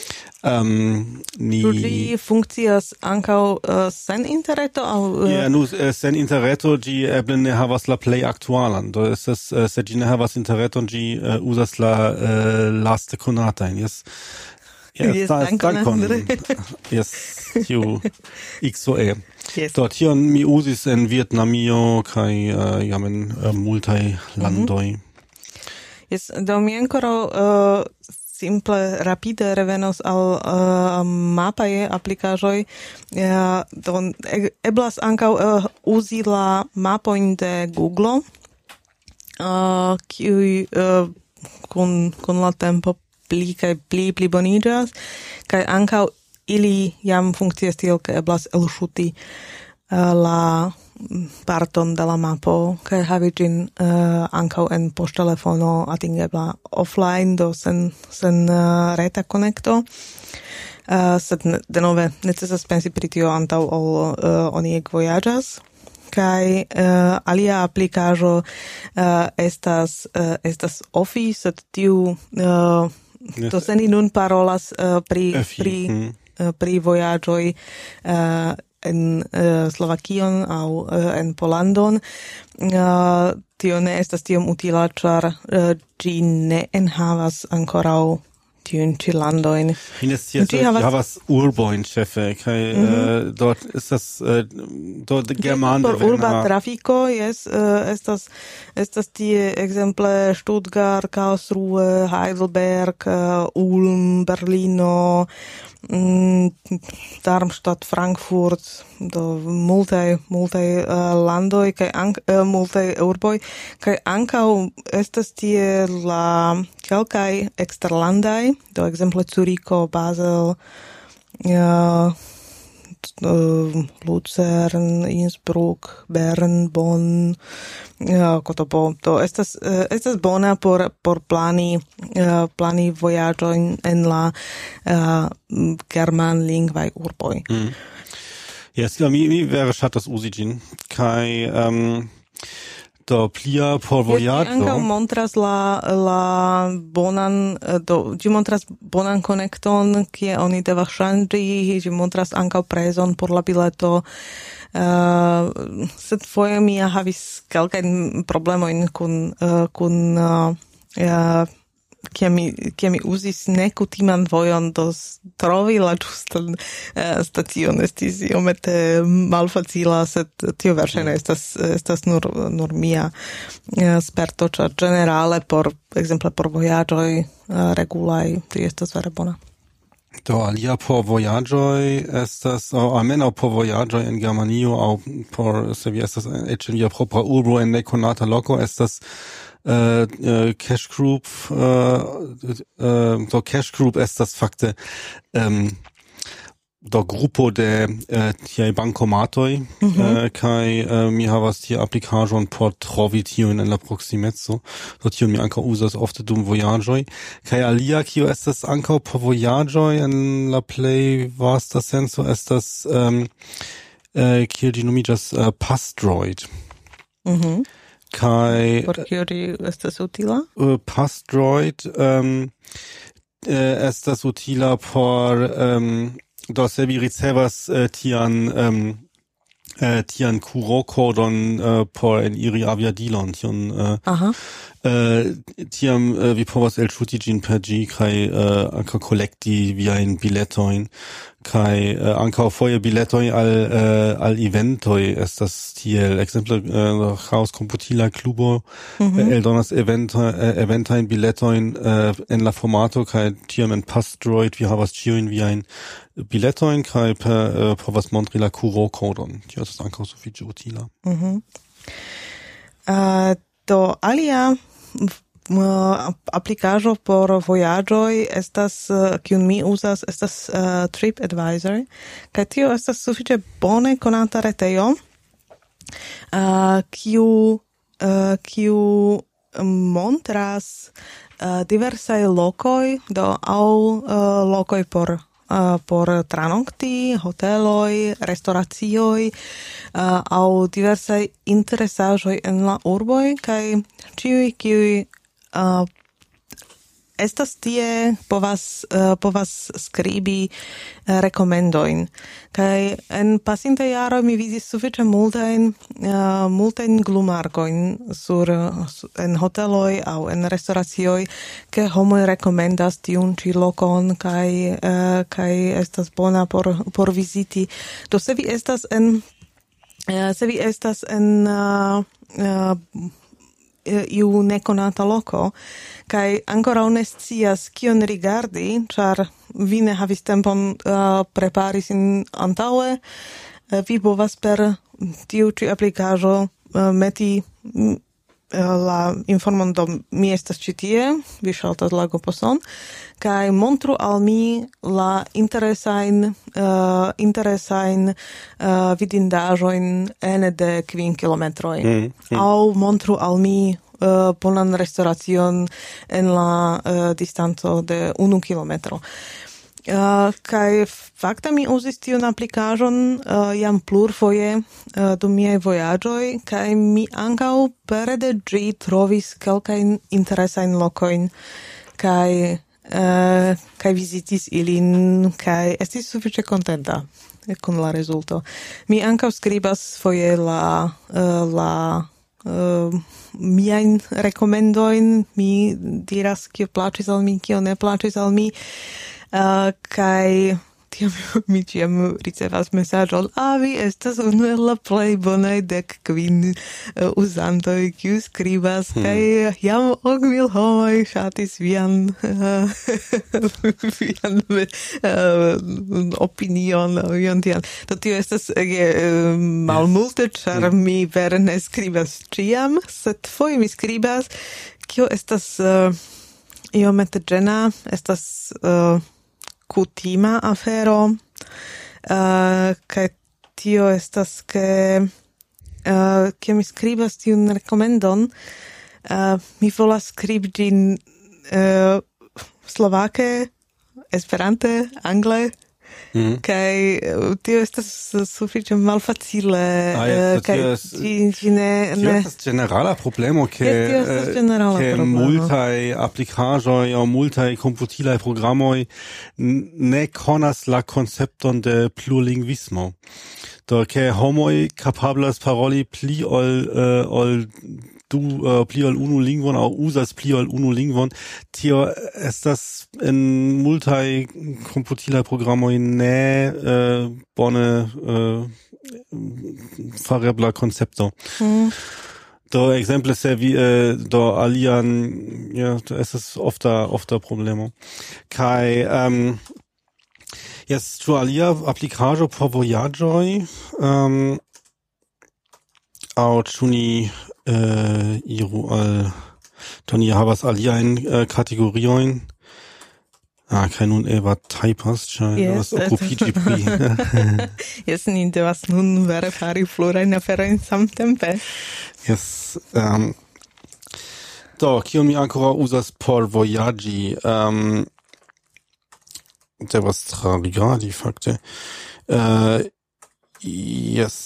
um, ni Ĉu ĝi funkcias ankaŭ uh, sen interreto aŭ uh... Ja, nu uh, sen interreto ĝi eble ne havas la plej aktualan. Do estas uh, se ĝi ne havas interreton ĝi uh, uzas la uh, laste konatajn. Yes. Yes, dankon. Yes, tiu X O E. Yes. Do tion mi uzis en Vietnamio kaj uh, jam en uh, multaj landoj. Mm-hmm. Yes, do mi ankoraŭ uh, simple rapide revenos al uh, mapaj aplikaĵoj. Uh, do eblas ankaŭ uh, uzi la mapojn de Google, uh, kiuj uh, kun kun la tempo pli kaj pli pli boniĝas, kaj ankaŭ ili jam funkcias tiel, ke eblas elŝuti uh, la parton de la mapo, kaj havi ĝin uh, ankaŭ en poŝtelefono atingebla offline, do sen, sen uh, reta konekto. Uh, sed denove necesas pensi pri tio antaŭ ol uh, oni ekvojaĝas. Kaj uh, alia aplikaĵo uh, estas uh, estas Office, sed tiu uh, to se ni nun parolas uh, pri pri hmm. uh, pri vojaĝoj uh, en uh, Slovakion aŭ uh, en Pollandon. Uh, tio ne estas tiom utila, ĉar uh, ĝi ne enhavas ankoraŭ tiun ĉi landojn. Ĝi havas, havas urbojn ĉefe, kaj mm-hmm. uh, dort estas uh, dort germane por urba trafiko, jes, uh, estas estas tie ekzemple Stuttgart, Karlsruhe, Heidelberg, uh, Ulm, Berlino, mm, Darmstadt, Frankfurt, do multaj multaj uh, landoj kaj ank, uh, multaj urboj, kaj ankaŭ estas tie la kelkaj eksterlandaj, do ekzemple Zuriko, Basel, uh, Lucern, Innsbruck, Bern, Bonn, uh, Kotopo. Do estas uh, estas bona por por plani uh, plani vojaĝojn en la uh, germanlingvaj urboj. Mm. Yes, ja, mi, mi vere ŝatas uzi ĝin, kaj um, do plia por vojaĝo. Ĝi ankaŭ montras la la bonan do ĝi montras bonan konekton, kie oni devas ŝanĝi, ĝi montras ankaŭ prezon por la bileto. Uh, sed foje mi havis kelkajn problemojn kun uh, kun uh, uh, che mi che mi uzis nekutiman vojon do trovi la ĝustan uh, stacion estis iomete malfacila, sed tio verŝajne estas estas nur nur mia uh, sperto, ĉar ĝenerale por ekzemple por vojaĝoj uh, regulaj tio estas vere bona. Do alia por vojaĝoj estas, aŭ almenaŭ por vojaĝoj en Germanio, aŭ por se vi estas eĉ en via propra urbo en nekonata loko, estas Uh, uh, Cash Group uh, uh, do Cash Group estas fakte um, do grupo de uh, tiaj bankomatoj mm-hmm. uh, kaj uh, mi havas tie aplikaĵon por trovi tiujn en la proksimeco, do tion mi ankaŭ uzas ofte dum vojaĝoj, kaj alia kio estas ankaŭ por vojaĝoj en la plej vasta senco estas um, uh, kiel ĝi nomiĝas uh, Passdroid. Mhm. Kai por kio ĝi estas utila? Uh, Passdroid um, uh, estas utila por um, do se vi ricevas uh, tian um, uh, tian kurokodon uh, por eniri aviadilon tion uh, Aha. Uh, tiam uh, vi povas elŝuti ĝin per ĝi kaj uh, ankaŭ kolekti viajn biletojn kaj uh, ankaŭ foje biletoj al uh, al eventoj estas tiel, ekzemple uh, Chaos Komputila Klubo mm-hmm. uh, eldonas evento uh, eventajn biletojn uh, en la formato kaj tiam en Passdroid vi havas ĉiujn viajn biletojn kaj per uh, povas montri la kuro-kodon. Tio estas ankaŭ sufiĉe utila. Mhm. Uh, do alia uh, aplikaĵo por vojaĝoj estas uh, kiun mi uzas estas uh, TripAdvisor, kaj tio estas sufiĉe bone konata retejo, uh, kiu uh, kiu montras uh, diversaj lokoj, do aŭ uh, lokoj por Uh, por tranokti, hoteloj, restoracioj, uh, aŭ diversaj interesaĵoj en la urboj, kaj ĉiuj, kiuj uh, estas tie, povas, uh, povas skribi uh, rekomendojn. Kaj en pasintaj jaroj mi vidis sufiĉe multajn uh, multajn glumarkojn sur en hoteloj aŭ en restoracioj, ke homoj rekomendas tiun ĉi lokon kaj uh, kaj estas bona por por viziti. Do se vi estas en uh, se vi estas en uh, uh, iu nekonata loko, kaj ankoraŭ ne scias kion rigardi, ĉar vi ne havis tempon uh, prepari sin antaŭe, uh, vi povas per tiu ĉi aplikaĵo uh, meti uh, la informon, do mi estas ĉi tie, vi ŝaltas la goposon, kaj montru al mi la interesajn uh, interesajn uh, vidindaĵojn ene de kvin kilometroj. Mm, mm. Aŭ montru al mi uh, bonan restoracion en la uh, distanco de unu kilometro. Uh, kaj fakte mi uzis tiun aplikaĵon uh, jam plurfoje uh, dum miaj vojaĝoj, kaj mi ankaŭ pere de ĝi trovis kelkajn interesajn lokojn, kaj uh, kaj vizitis ilin, kaj estis sufiĉe kontenta kun la rezulto. Mi ankaŭ skribas foje la uh, la uh, miajn rekomendojn, mi diras kio plaĉis al mi, kio ne plaĉis al mi. Uh, kai tiam mi ĉiam ricevas mesaĝon: "Ah, vi estas unu el la plej bonaj dek kvin uh, uzantoj, kiu skribas, hmm. kaj jam ok mil homoj ŝatis vian uh, vian uh, opinion, vian tian." Do tio estas ege uh, malmulte, ĉar yes. mi vere ne skribas ĉiam, sed foje mi skribas, kio estas uh, iomete ĝena, estas uh, kutima afero, uh, kaj tio estas ke uh, ke mi skribas tiun rekomendon, uh, mi volas skribi ĝin uh, slovake, esperante, angle, mm. kaj tio estas sufiĉe malfacile, ah, yes, kaj ĝi ne tio estas ĝenerala problemo, ke ke multaj aplikaĵoj aŭ multaj komputilaj programoj ne konas la koncepton de plurlingvismo. Do ke homoj kapablas paroli pli ol uh, ol du uh, pli ol unu lingvon aŭ uzas pli ol unu lingvon, tio estas en multaj komputilaj programoj ne uh, bone uh, farebla koncepto. Mm. Do ekzemple se vi uh, do alian ja do estas ofta ofta problemo. Kaj um, jes ĉu alia aplikaĵo por vojaĝoj um, aŭ ĉu ni uh, iru al do ni havas aliajn uh, kategoriojn. Ah, kaj nun Eva tajpas, ĉar devas okupiĝi pri. Jes, ni devas nun vere fari plurajn aferojn samtempe. Jes. Um, do, kion mi ankoraŭ uzas por vojaĝi? Um, devas trarigardi fakte. Uh, jes.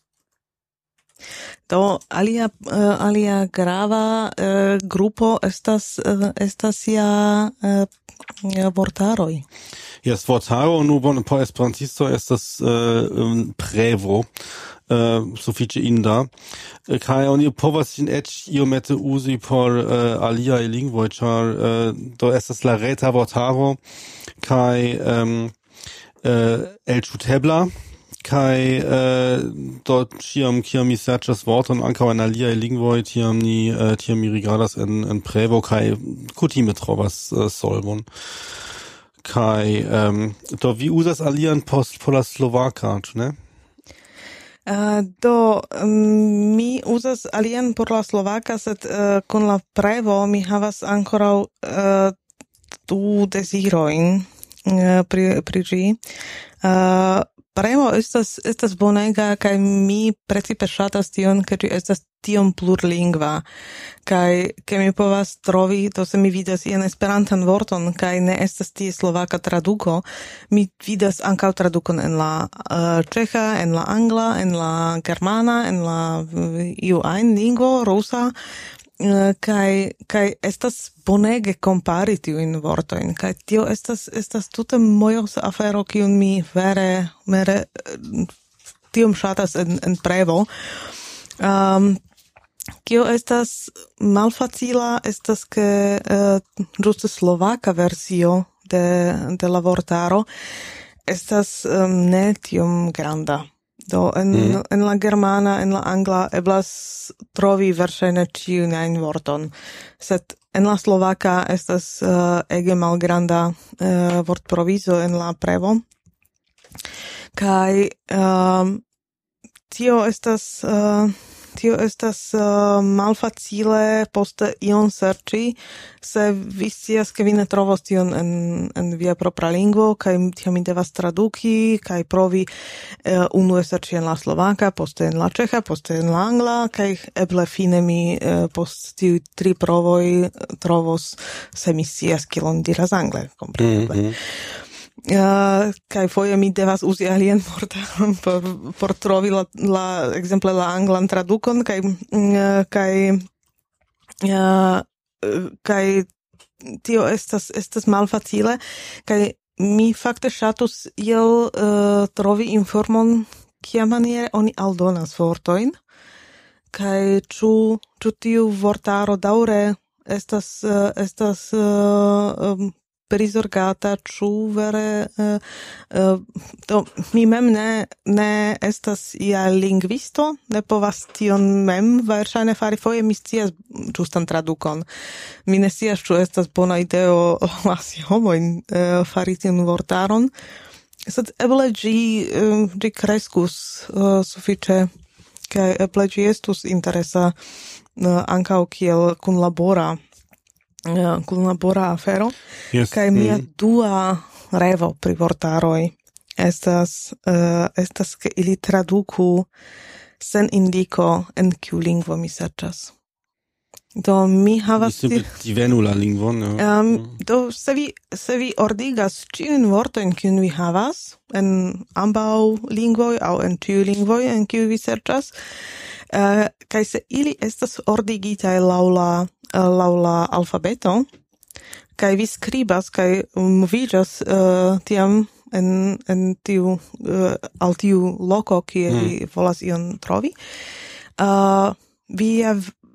Do alia uh, alia grava uh, grupo estas uh, estas ja uh, vortaroj. Jes, vortaro nu bon por esperantisto estas uh, um, prevo. Uh, sufiĉe inda. Uh, kaj oni povas ĝin eĉ iomete uzi por uh, aliaj lingvoj, ĉar uh, do estas la reta vortaro kaj um, uh, elŝutebla. Kaj uh, do ĉiam kiam mi serĉas vorton ankaŭ en aliaj lingvoj, tiam ni uh, tiam mi rigardas en en prevo kaj kutime trovas uh, solvon. Kaj um, do vi uzas alian post por la slovaka, ĉu ne? Uh, do um, mi uzas alian por la slovaka, sed uh, kun la prevo mi havas ankoraŭ uh, du dezirojn uh, pri pri ĝi. Uh, Prevo estas estas bonega kaj mi precipe ŝatas tion, ke ĝi estas tiom plurlingva kaj ke mi povas trovi, do se mi vidas ian esperantan vorton kaj ne estas tie slovaka traduko, mi vidas ankaŭ tradukon en la uh, ĉeĥa, en la angla, en la germana, en la uh, iu ajn lingvo, rusa. Uh, kai kai estas bonege kompari tiujn vortojn kaj tio estas estas tute mojosa afero kiun mi vere vere tiom ŝatas en en prevo. Um, kio estas malfacila estas ke uh, ĝuste slovaka versio de de la vortaro estas um, ne tiom granda. Do en mm. en la germana, en la angla eblas trovi verŝajne ĉiujn ajn vorton, sed en la slovaka estas uh, ege malgranda uh, vortprovizo en la prevo. Kaj um, tio estas uh, tio estas uh, malfacile poste ion serĉi, se vi scias, ke vi ne trovos tion en, en via propra lingvo, kaj tiam mi devas traduki, kaj provi uh, unue serĉi en la slovaka, poste en la ĉeĥa, poste en la angla, kaj eble fine mi uh, post tiuj tri provoj trovos, se mi scias, kion diras angle, kompreneble. Mm-hmm. Uh, kaj foje mi devas uzi alian vortaron por, por trovi la, la ekzemple la anglan tradukon kaj uh, kaj uh, kaj tio estas estas malfacile kaj mi fakte ŝatus iel uh, trovi informon kiamaniere oni aldonas vortojn kaj ĉu ĉu tiu vortaro daŭre estas uh, estas uh, um, prizorgata, ĉu vere uh, uh, do mi mem ne ne estas ia lingvisto, ne povas tion mem verŝajne fari, foje mi scias ĝustan tradukon. Mi ne scias, ĉu estas bona ideo lasi homojn uh, fari tiun vortaron, sed eble ĝi uh, ĝi kreskus uh, sufiĉe kaj eble ĝi estus interesa uh, ankaŭ kiel kunlabora Uh, kunlabora afero. Yes. Kaj mia mm. dua revo pri vortaroj estas uh, estas ke ili traduku sen indiko en kiu lingvo mi serĉas. Do mi havas divenu la lingvon. No? Um, do se vi se vi ordigas ĉiujn vortojn kiujn vi havas en ambaŭ lingvoj aŭ en tiu lingvoj en kiu vi serĉas, uh, kaj se ili estas ordigitaj laŭ la laŭ la alfabeto, kaj vi skribas kaj moviĝas uh, tiam en en tiu uh, al tiu loko kie mm. vi volas ion trovi. Uh, via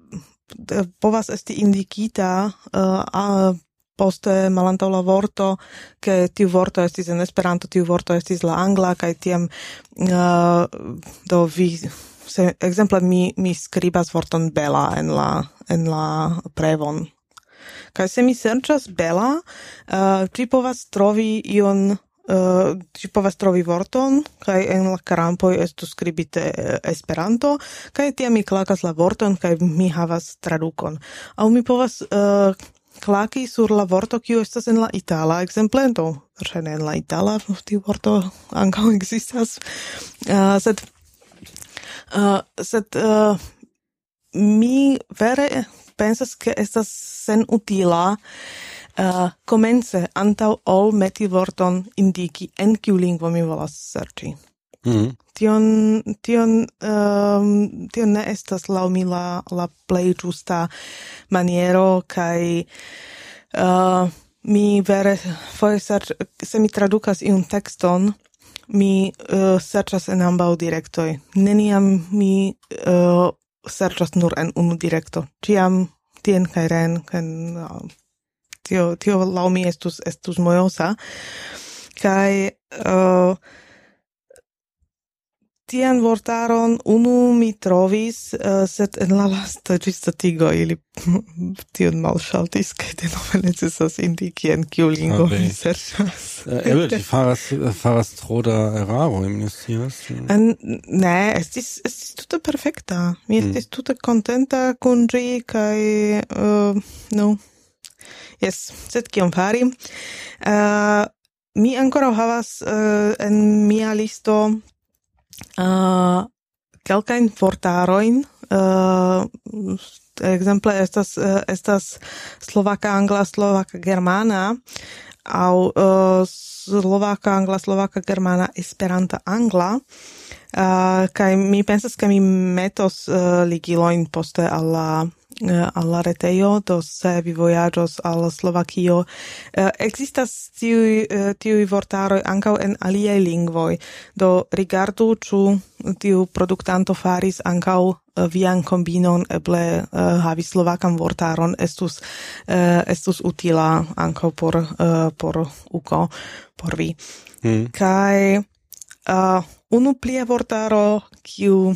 povas esti indikita uh, a poste malantaŭ la vorto, ke tiu vorto estis en Esperanto, tiu vorto estis la angla, kaj tiam uh, do vi se ekzemple mi mi skribas vorton bela en la en la prevon. Kaj se mi serĉas bela, uh, ĝi povas trovi ion Uh, ĝi povas trovi vorton, kaj en la krampoj estu skribite uh, Esperanto, kaj tiam mi klakas la vorton, kaj mi havas tradukon. Aŭ mi povas uh, klaki sur la vorto, kiu estas en la itala ekzemple, do verŝajne en la itala tiu vorto ankaŭ ekzistas. Uh, sed uh, sed uh, mi vere pensas, ke estas senutila Uh, komence antaŭ ol meti vorton indiki en kiu lingvo mi volas serĉi. Mm. Tion tion um, tion ne estas laŭ mi la la plej ĝusta maniero, kaj uh, mi vere foje serĉ se mi tradukas iun tekston, mi uh, serĉas en ambaŭ direktoj. Neniam mi uh, serĉas nur en unu direkto. Ĉiam tien kaj ren, kaj uh, Tio, tio lau mi estus, estus mojosa. Kai uh, tian vortaron unu mi trovis, uh, sed en la lasta ĝisdatigo ili tion malŝaltis, kaj denove necesas indiki en kiu lingvo mi serĉas. Eble ĝi faras faras tro da eraroj, mi ne scias. Ne, estis estis tute perfekta. Mi estis mm. tute kontenta kun ĝi, kaj uh, no. Yes, sed kion fari? Uh, mi ancora havas uh, en mia listo uh, kelkajn vortarojn. Uh, exemple estas uh, estas slovaka, angla, slovaka, germana, aŭ uh, slovaka, angla, slovaka, germana, esperanta, angla. Uh, kaj mi pensas, ke mi metos uh, ligilojn poste al la alla retejo, do se vi vojaĝos al Slovakio. Uh, existas tiuj uh, tiuj vortaroj ankaŭ en aliaj lingvoj. Do rigardu, ĉu tiu produktanto faris ankaŭ uh, vian kombinon, eble uh, havi slovakan vortaron, estus uh, estus utila ankaŭ por uh, por uko, por vi. Mm. Kaj uh, unu plia vortaro, kiu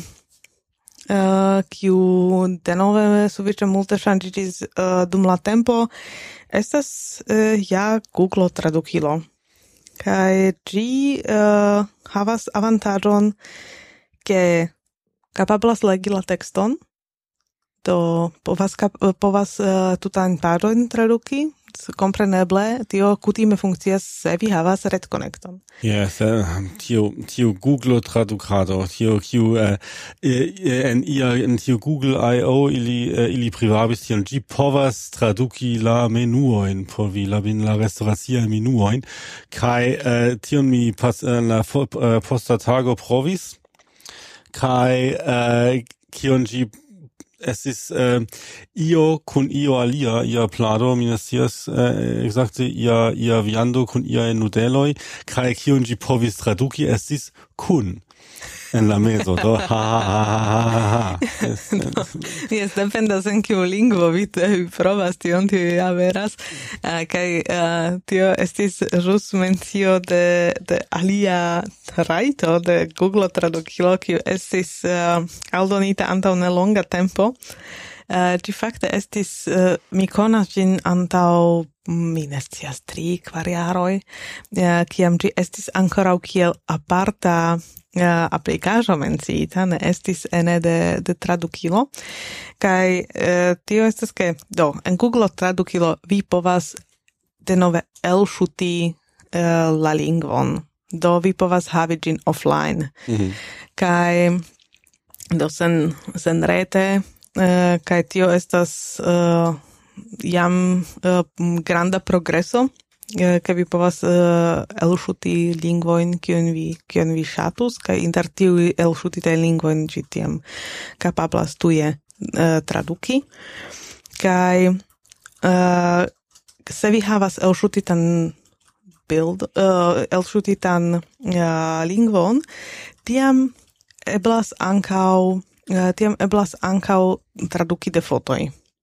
Uh, kiu denove sufiĉe multe ŝanĝiĝis uh, dum la tempo, estas uh, ja Google tradukilo. Kaj ĝi uh, havas avantaĝon, ke kapablas legi la tekston, do povas, kap- povas uh, tutajn paĝojn traduki. Kompreneble, tio kutime funkcias se vi havas retkonekton. Yes, uh, tio tio Google tradukado, tio kiu uh, en ia en tio Google I O ili uh, ili privavis tion ĝi povas traduki la menuojn por vi, la la restoraciaj menuojn, kaj uh, tion mi pas uh, la uh, posta tago provis, kaj uh, kion ĝi estis uh, io kun io alia, ia plado, mi ne scias uh, exakte ia, ia viando kun ia nudeloj, kaj kion ĝi povis traduki estis kun en la mezo, do ha ha ha ha ha ha. Yes, no, yes, dependas en kiu lingvo vi provas tion, tio ja veras, uh, kaj uh, tio estis ĵus mencio de, de alia trajto de Google tradukilo, kiu estis uh, aldonita antaŭ nelonga tempo. Uh, ĝi fakte estis, uh, mi konas ĝin antaŭ mi ne scias tri, kvar jaroj, uh, kiam ĝi estis ankoraŭ kiel aparta uh, aplikaĵo menciita, ne estis ene de, de tradukilo. Kaj uh, tio estas, ke do, en Google tradukilo vi povas denove elŝuti uh, la lingvon. Do vi povas havi ĝin offline. Mm-hmm. Kaj do sen, sen rete, Uh, kaj tio estas uh, jam uh, granda progreso, uh, ke vi povas uh, elŝuti lingvojn, kiujn vi, kiujn vi ŝatus, kaj inter tiuj elŝutitaj lingvojn ĝi tiam kapablas tuje uh, traduki. Kaj uh, se vi havas elŝutitan bild, uh, elŝutitan uh, lingvon, tiam eblas ankaŭ Uh, tiam eblas ankaŭ traduki de fotoj.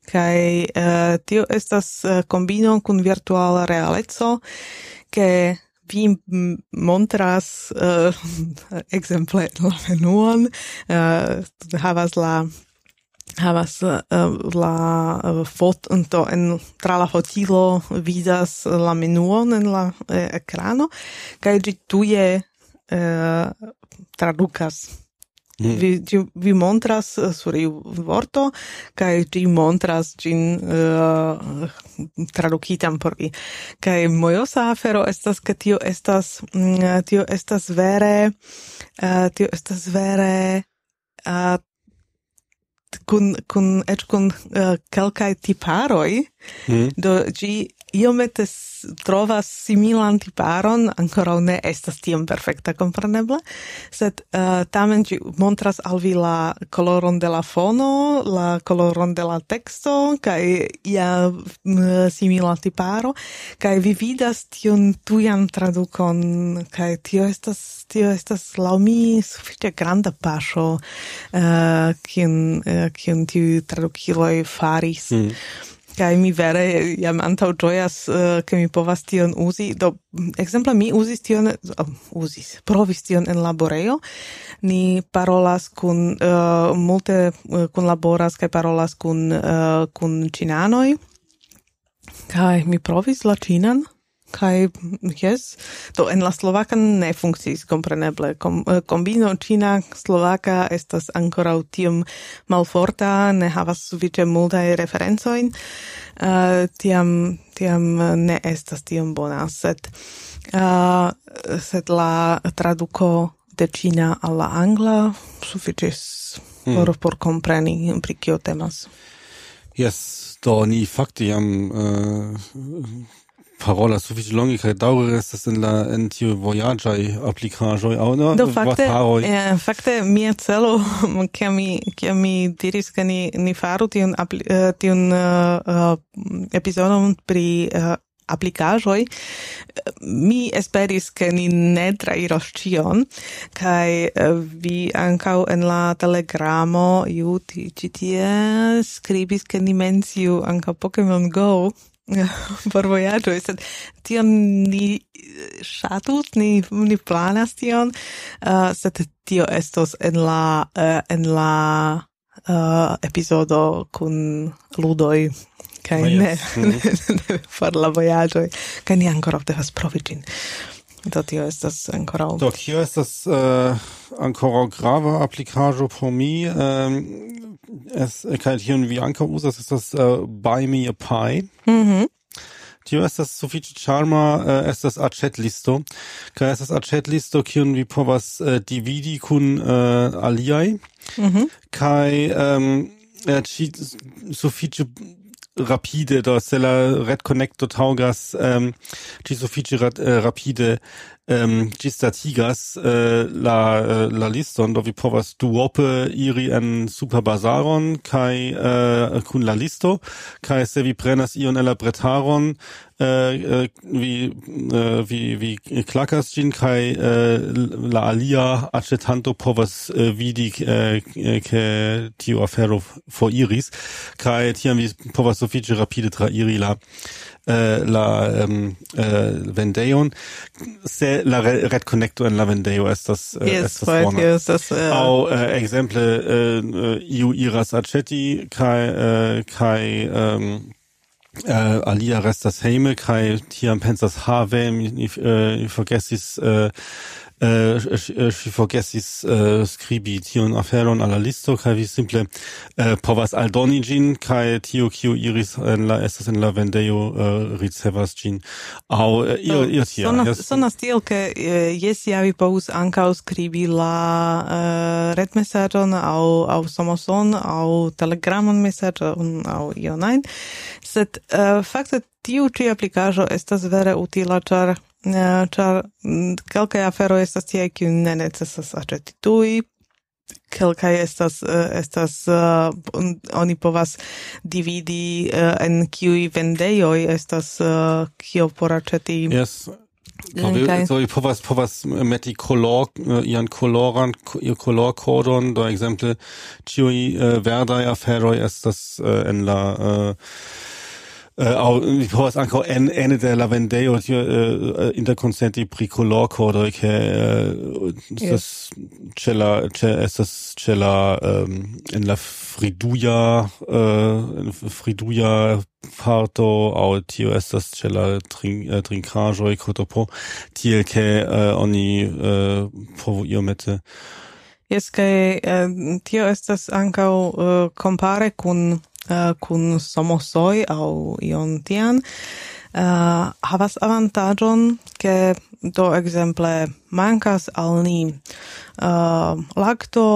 kai uh, tio estas uh, kombino kun virtuala realeco, ke vi montras uh, ekzemple la menuon, uh, havas la havas uh, la uh, foto en tra la fotilo vidas la menuon en la uh, ekrano, kaj ĝi tuje uh, tradukas. Mm. Vi, vi, vi montras uh, sur iu vorto, kaj ĝi montras ĝin uh, tradukitan por vi. Kaj mojosa afero estas, ke tio estas uh, tio estas vere uh, tio estas vere uh, kun kun eĉ kun uh, kelkaj tiparoj, mm. do ĝi iomete trovas similan tiparon, ankoraŭ ne estas tiom perfekta, kompreneble, sed uh, tamen ĝi montras al vi la koloron de la fono, la koloron de la teksto, kaj ia uh, simila tiparo, kaj vi vidas tiun tujan tradukon, kaj tio estas tio estas laŭ mi sufiĉe granda paŝo, uh, kiun uh, kiun tiuj tradukiloj faris. Mm. Kaj mi vere jam antaŭ ĝojas, uh, ke mi povas tion uzi. Do, ekzemple, mi uzis tion, uh, uzis, provis tion en laborejo. Ni parolas kun, uh, multe uh, kunlaboras kaj parolas kun, uh, kun ĉinanoj. Kaj mi provis la ĉinan. Kaj, yes, do en la slovakan ne funkciis, kompreneble. Kom, kombino ĉina slovaka estas ankoraŭ tiom malforta, ne havas sufiĉe multaj referencojn, uh, tiam, tiam ne estas tiom bona, sed, uh, sed la traduko de ĉina al la angla sufiĉis mm. por, por kompreni pri kio temas. Yes, do ni fakte jam uh... parola sufiĉe longe kaj daŭre estas en la en tiu vojaĝaj aplikaĵoj aŭ no? Do fakte, eh, fakte mia celo, kiam mi kiam mi diris ke ni ni faru tiun apli, uh, tiun uh, uh, epizodon pri uh, aplikaĵoj, mi esperis ke ni ne trairos ĉion, kaj uh, vi ankaŭ en la telegramo ju ĉi tie skribis ke ni menciu ankaŭ Pokémon Go, por vojaĝoj, sed tion ni ŝatus, ni, ni planas tion, uh, sed tio estos en la, uh, en la uh, epizodo kun ludoj, kaj oh, yes. ne, mm-hmm. ne por la vojaĝoj, kaj ni ankoraŭ devas provi ĝin. Do tio estas ankoraŭ. Do kio estas uh, ankoraŭ grava aplikaĵo por mi, um, es kaj tion vi ankaŭ uzas, estas uh, Buy Me a Pie. Mhm. Tio estas sufiĉe ĉarma, uh, estas aĉetlisto, kaj estas aĉetlisto kiun vi povas uh, dividi kun uh, aliaj, mm-hmm. kaj um, ĉi sufiĉe rapide, do se la retkonekto taŭgas, um, ĝi sufiĉe ra- rapide um, ĝisdatigas uh, la, uh, la liston, do vi povas duope iri en superbazaron kaj uh, kun la listo, kaj se vi prenas ion el la bretaron, Uh, uh, vi, uh, vi, vi klakas ĝin kaj uh, la alia aĉetanto povas uh, vidi uh, ke tiu afero foriris, kaj tiam vi povas sufiĉe rapide trairi la uh, la um, uh, vendejon, se la re- retkonekto en la vendejo estas uh, yes, estas bona. Yes, yes, uh... Aŭ uh, ekzemple uh, iu iras aĉeti kaj uh, kaj um, Uh, alia restas hejme kaj tiam pensas ha ve mi, mi, uh, mi forgesis uh, ŝi forgesis uh, skribi tiun aferon al la listo kaj vi simple uh, povas aldoni ĝin kaj tiu kiu iris en la estas en la vendejo uh, ricevas ĝin aŭ uh, io io tia. Sonas, sonas tiel ke uh, jes ja vi povus ankaŭ skribi la uh, retmesaĝon aŭ aŭ somoson aŭ telegramon mesaĝon aŭ ion ajn, sed uh, fakte tiu ĉi aplikaĵo estas vere utila, ĉar ĉar kelkaj aferoj estas tiaj, kiuj ne necesas aĉeti tuj, kelkaj estas estas uh, oni povas dividi uh, en kiuj vendejoj estas uh, kio por aĉeti. Yes. Okay. So, povas, povas meti color, ian coloran, ihr color-codon, do exemple, ciui uh, verdai aferoi estas uh, en la... Uh, Uh, au, mi povas ankaŭ en ene de la vendejo tio uh, interkonsenti pri color-kodoj, ke uh, estas ĉe la ĉe estas ĉe la um, en la friduja uh, friduja parto aŭ tio estas ĉe la trink, uh, trinkaĵoj kotopo, tiel ke uh, oni uh, povu iomete. Jes, kaj uh, tio estas ankaŭ uh, kompare kun Uh, kun somosoj au ion tian uh, havas avantaĝon, ke do ekzemple mankas al ni uh, lakto,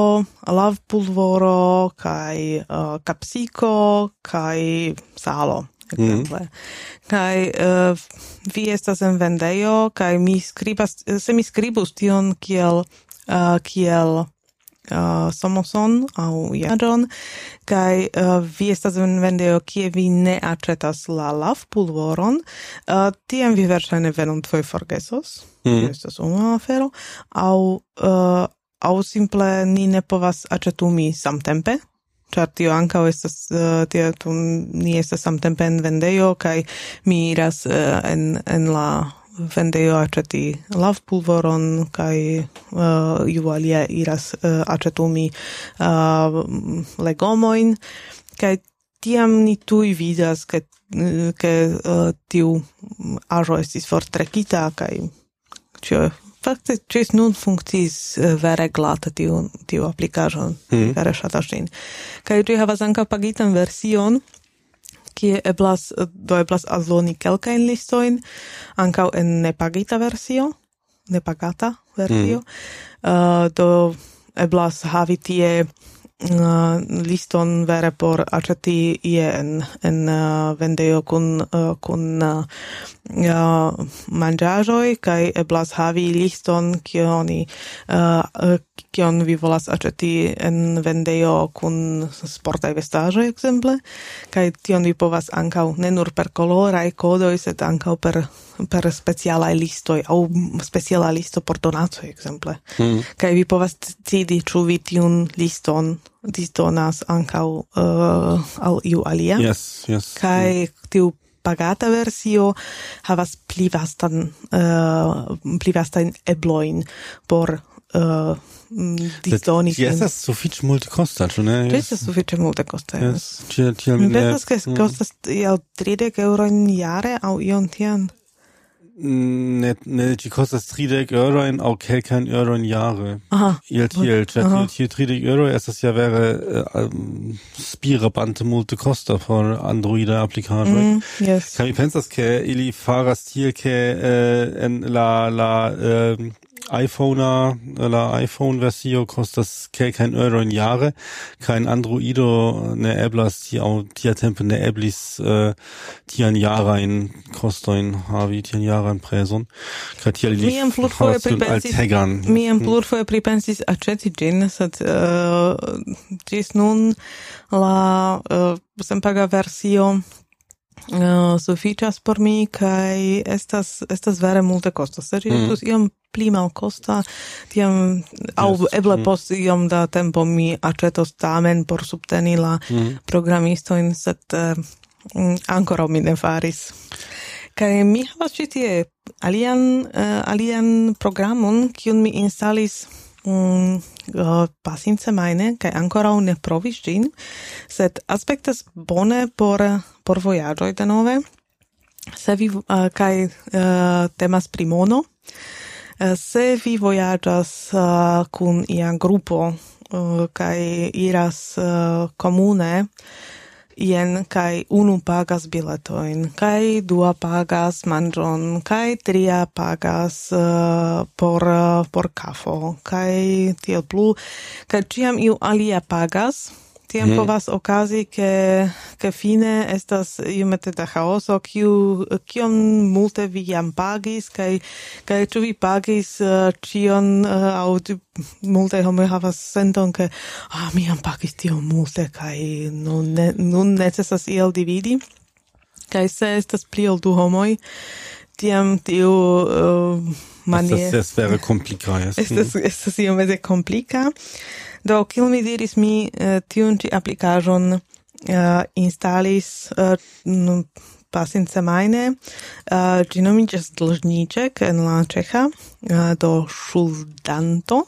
lavpulvoro kaj uh, kapsiko kaj salo ekzemple. Mm. Kaj uh, vi estas en vendejo kaj mi skribas, se mi skribus tion kiel uh, kiel Uh, somoson au jaĝon, kaj uh, vi estas en vendejo, kie vi ne aĉetas la lavpulvoron, uh, tiam vi verŝajne venontvoj forgesos, mm. estas unu afero, aŭ uh, aŭ simple ni ne povas aĉetumi samtempe, ĉar tio ankaŭ estas uh, tio ni estas samtempe en vendejo, kaj mi iras uh, en en la vendejo aĉeti lavpulvoron kaj uh, iu alia iras uh, aĉetumi uh, legomojn, kaj tiam ni tuj vidas, ke ke uh, tiu aĵo estis fortrekita kaj ĉio fakte ĝis nun funkciis uh, vere glate tiu tiu aplikaĵo, mm. vere ŝatas ĝin. Kaj ĝi havas ankaŭ pagitan version, kie eblas, do eblas aldoni kelkajn listojn, ankaŭ en nepagita versio, nepagata versio, mm. uh, do eblas havi tie uh, liston vere por aĉeti ie en, en uh, vendejo kun, uh, kun uh, uh, manĝaĵoj, kaj eblas havi liston kion uh, kion vi volas aĉeti en vendejo kun sportaj vestaĵoj ekzemple, kaj tion vi povas ankaŭ ne nur per koloraj kodoj, sed ankaŭ per per specialaj listoj aŭ speciala listo por donacoj ekzemple. Mm. Kaj vi povas decidi ĉu vi tiun liston disdonas ankaŭ uh, al iu alia. Yes, yes. Kaj tiu pagata versio havas pli vastan uh, pli vastajn eblojn por uh, disdoni. Ĝi estas sufiĉe multekosta, ĉu ne? Ĝi estas sufiĉe multekosta. Yes. Mi pensas, ke kostas iel tridek eŭrojn jare aŭ ion tian. Ne, ne, ĝi kostas tridek eurojn aŭ kelkajn eurojn jare. Aha. Iel tiel, ĉar tiu tridek eŭroj estas ja vere uh, spirabante multekosta por androida aplikaĵoj. Mm, yes. Kaj mi pensas, ke ili faras tiel, ke uh, en la la uh, iPhone, la iPhone versio kostas kelkajn eurojn jare, kaj en Androido ne eblas aŭ tiatempe ne eblis uh, tian jarajn kostojn havi, tian jarajn prezon. Kaj tiel ili havas tiun altegan. Mi jam plurfoje pripensis aĉeti ĝin, sed uh, ĝis nun la uh, senpaga versio Uh, sufiĉas por mi kaj estas estas vere multe kosta. Se ĝi estus iom pli malkosta, tiam aŭ eble post iom da tempo mi aĉetos tamen por subteni la mm. programistojn, sed uh, ankoraŭ mi ne faris. Kaj mi havas ĉi tie alian uh, alian programon, kiun mi instalis Mm, uh, pasinsemajne, kaj ankoraŭ ne provis ĝin, sed aspektas bone por por vojaĝoj denove. Se vi uh, kaj uh, temas pri mono, uh, se vi vojaĝas uh, kun ia grupo uh, kaj iras uh, komune, jen kaj unu pagas biletojn, kaj dua pagas manĝon, kaj tria pagas uh, por uh, por kafo, kaj tiel plu, kaj ĉiam iu alia pagas. Tiam hmm. povas okazi, ke ke fine estas iomete da chaoso, kiu kiom multe vi jam pagis, kaj kaj ĉu vi pagis uh, ĉion uh, aŭ multe homoj havas senton, ke ah, mi jam pagis tiom multe, kaj nun ne, nun necesas iel dividi. Kaj se estas pli ol du homoj, tiam tiu uh, manier... Estas vere komplika, jes. Estas, estas iomete komplika. Do, kiel mi diris, mi uh, tiun ci aplikaĵon uh, instalis uh, pasinsemajne. Uh, ĝi nomiĝas Dlžníček en la ĉeĥa, uh, do ŝuldanto.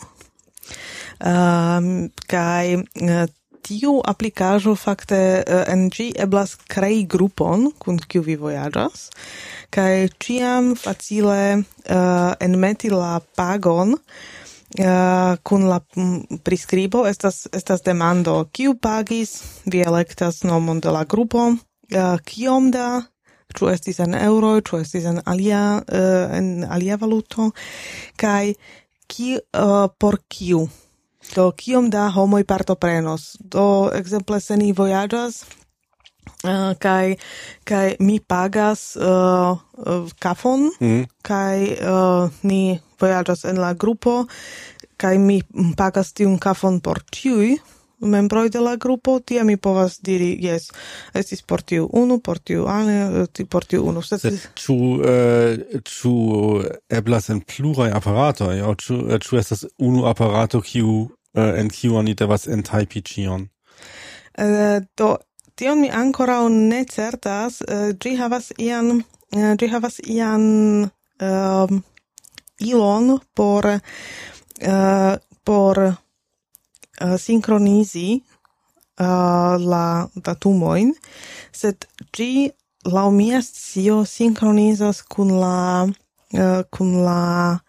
Uh, kaj uh, tiu aplikaĵo fakte uh, en ĝi eblas krei grupon kun kiu vi vojaĝas kaj ĉiam facile uh, enmeti la pagon uh, kun la mm, priskribo estas estas demando kiu pagis, vi elektas nomon de la grupo, uh, kiom da, ĉu estis en eŭroj, ĉu estis en alia uh, en alia valuto kaj ki uh, por kiu. Do, kiom da homoj partoprenos? Do, ekzemple, se ni vojaĝas uh, kaj kaj mi pagas uh, uh, kafon Mm. kaj uh, ni vojaĝas en la grupo kaj mi pagas tiun kafon por ĉiuj membroj de la grupo, tiam mi povas diri, jes, estis por tiu unu, por tiu alia, por tiu unu. Sed Sed ĉu eh, ĉu eblas en pluraj aparatoj aŭ ĉu eh, ĉu estas unu aparato kiu eh, en kiu oni devas entajpi ĉion? Uh, do, tion mi ankoraŭ ne certas, uh, ĝi havas ian, uh, ĝi havas ian uh, ilon por, uh, por uh, sinkronizi uh, la datumojn, sed ĝi laŭ mia scio sinkronizas kun la, uh, kun la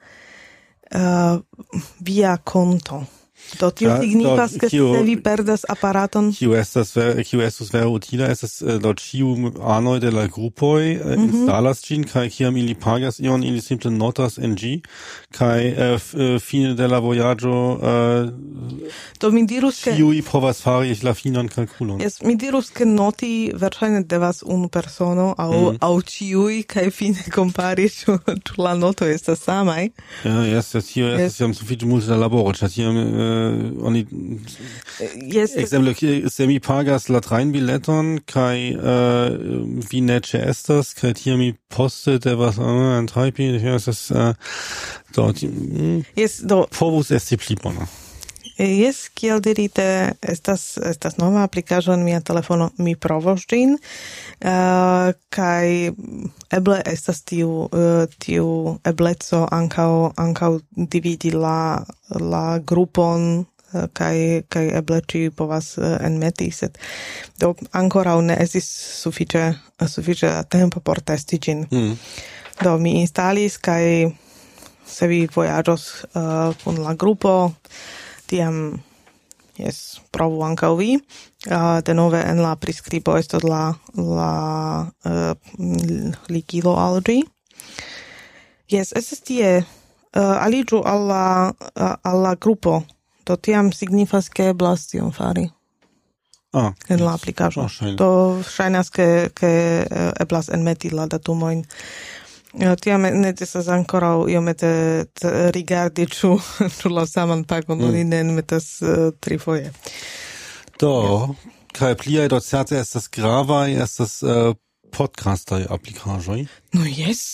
uh, via konto. Do tio Ja, signifas, do, ke kio- se vi perdas aparaton, Kiu estas vere, kiu estus vere utila, estas eh, do ĉiu anoj de la grupoj eh, instalas ĝin kaj kiam ili pagas ion, ili simple notas en ĝi kaj eh, f- eh, fine de la vojaĝo eh, do mi dirus, ke ĉiuj povas fari la finan kalkulon. Yes, mi dirus, ke noti verŝajne devas unu persono aŭ Mm. aŭ ĉiuj kaj fine kompari ĉu ĉu la notoj estas samaj. Ja, jes, ja, tio Yes. estas jam sufiĉe multe da laboro, ĉar tiam eh, oni Yes, ekzemple ki- se mi pagas la trajnbileton kaj eh, vi ne ĉeestas kaj tiam mi poste devas uh, entajpi, ja, estas eh, do ti- mm, yes, do povus esti pli bona. Jes, kiel dirite, estas, estas nova aplikaĵo en mia telefono, mi provos ĝin, uh, kaj eble estas tiu, uh, tiu ebleco ankaŭ ankaŭ dividi la, la grupon uh, kaj kaj eble ĉiuj povas uh, enmeti, sed do ankoraŭ ne estis sufiĉe sufiĉe da tempo por testi ĝin. Mm. Do mi instalis kaj se vi vojaĝos uh, kun la grupo, tiam, yes, provu ankaŭ vi. Uh, denove en la priskribo estas la, la uh, ligilo al ĝi. Yes, estas tie. Uh, aliĝu al la, uh, al la grupo. Do tiam signifas, ke eblas tion fari Ah, en la aplikaĵo. Oh, ŝajne. Do ŝajnas, ke, ke uh, eblas enmeti la datumojn. Ja, tiam necesas ankoraŭ iomete t- rigardi ĉu ĉu la saman pagon oni ne enmetas uh, trifoje. Do, kaj pliaj do certe estas gravaj, estas uh, podcastaj aplikaĵoj. No jes.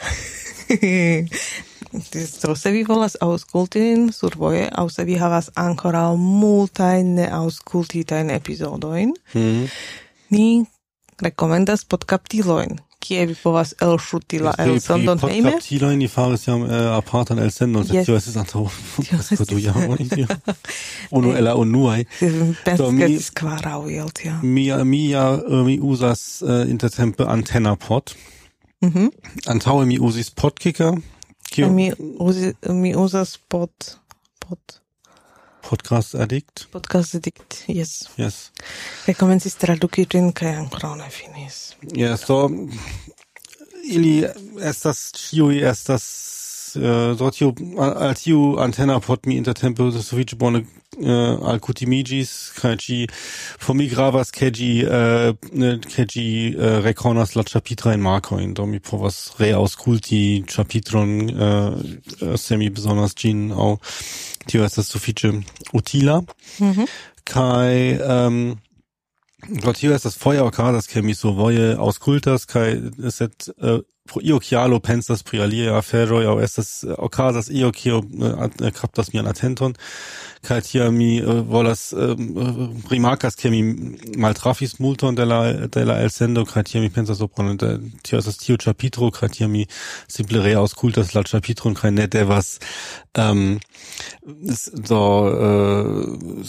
So, se vi volas aŭskulti nin survoje, aŭ se vi havas ankoraŭ multajn neaŭskultitajn epizodojn, Mm. ni rekomendas Podkaptilojn, kie vi povas elŝuti la elsendon hejme. Podkaptilojn ni faris jam uh, apartan elsendon, sed Yes. tio estis antaŭ estis- du jaroj. Unu el la unuaj. Pensas, Do, ke mi- estis kvar aŭ iel tia. Mi, mi ja uh, mi uzas uh, intertempe AntennaPod. Mhm. Antaŭe mi uzis Podkicker, kiu Mi, uzi, mi uzas pod, pod Podcast Addict. podcast edikt, yes. Yes. Kaj komencis traduki ĝin, kaj ankoraŭ ne finis. Yes, do ili estas ĉiuj estas uh, do tiu al, al tiu AntennaPod mi intertempe sufiĉe bone uh, alkutimiĝis kaj ĝi por mi gravas ke ĝi uh, ke ĝi uh, rekonas la ĉapitrajn markojn, do mi povas reaŭskulti ĉapitron uh, se mi bezonas ĝin aŭ tio estas sufiĉe utila. Mhm. Kaj um, do tio estas foje okazas ke mi survoje aŭskultas kaj sed uh, pro io chialo pensas pri alia afero aŭ estas okazas io kio uh, kaptas mian atenton kaj tia mi uh, volas uh, rimarkas ke mi maltrafis multon de la de la elsendo kaj tia mi pensas sopron tio estas tiu ĉapitro kaj tia mi simple reaŭskultas la ĉapitron kaj ne devas um, so uh,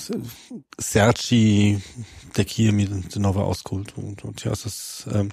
serĉi de kie mi denove aŭskultu und tio estas um,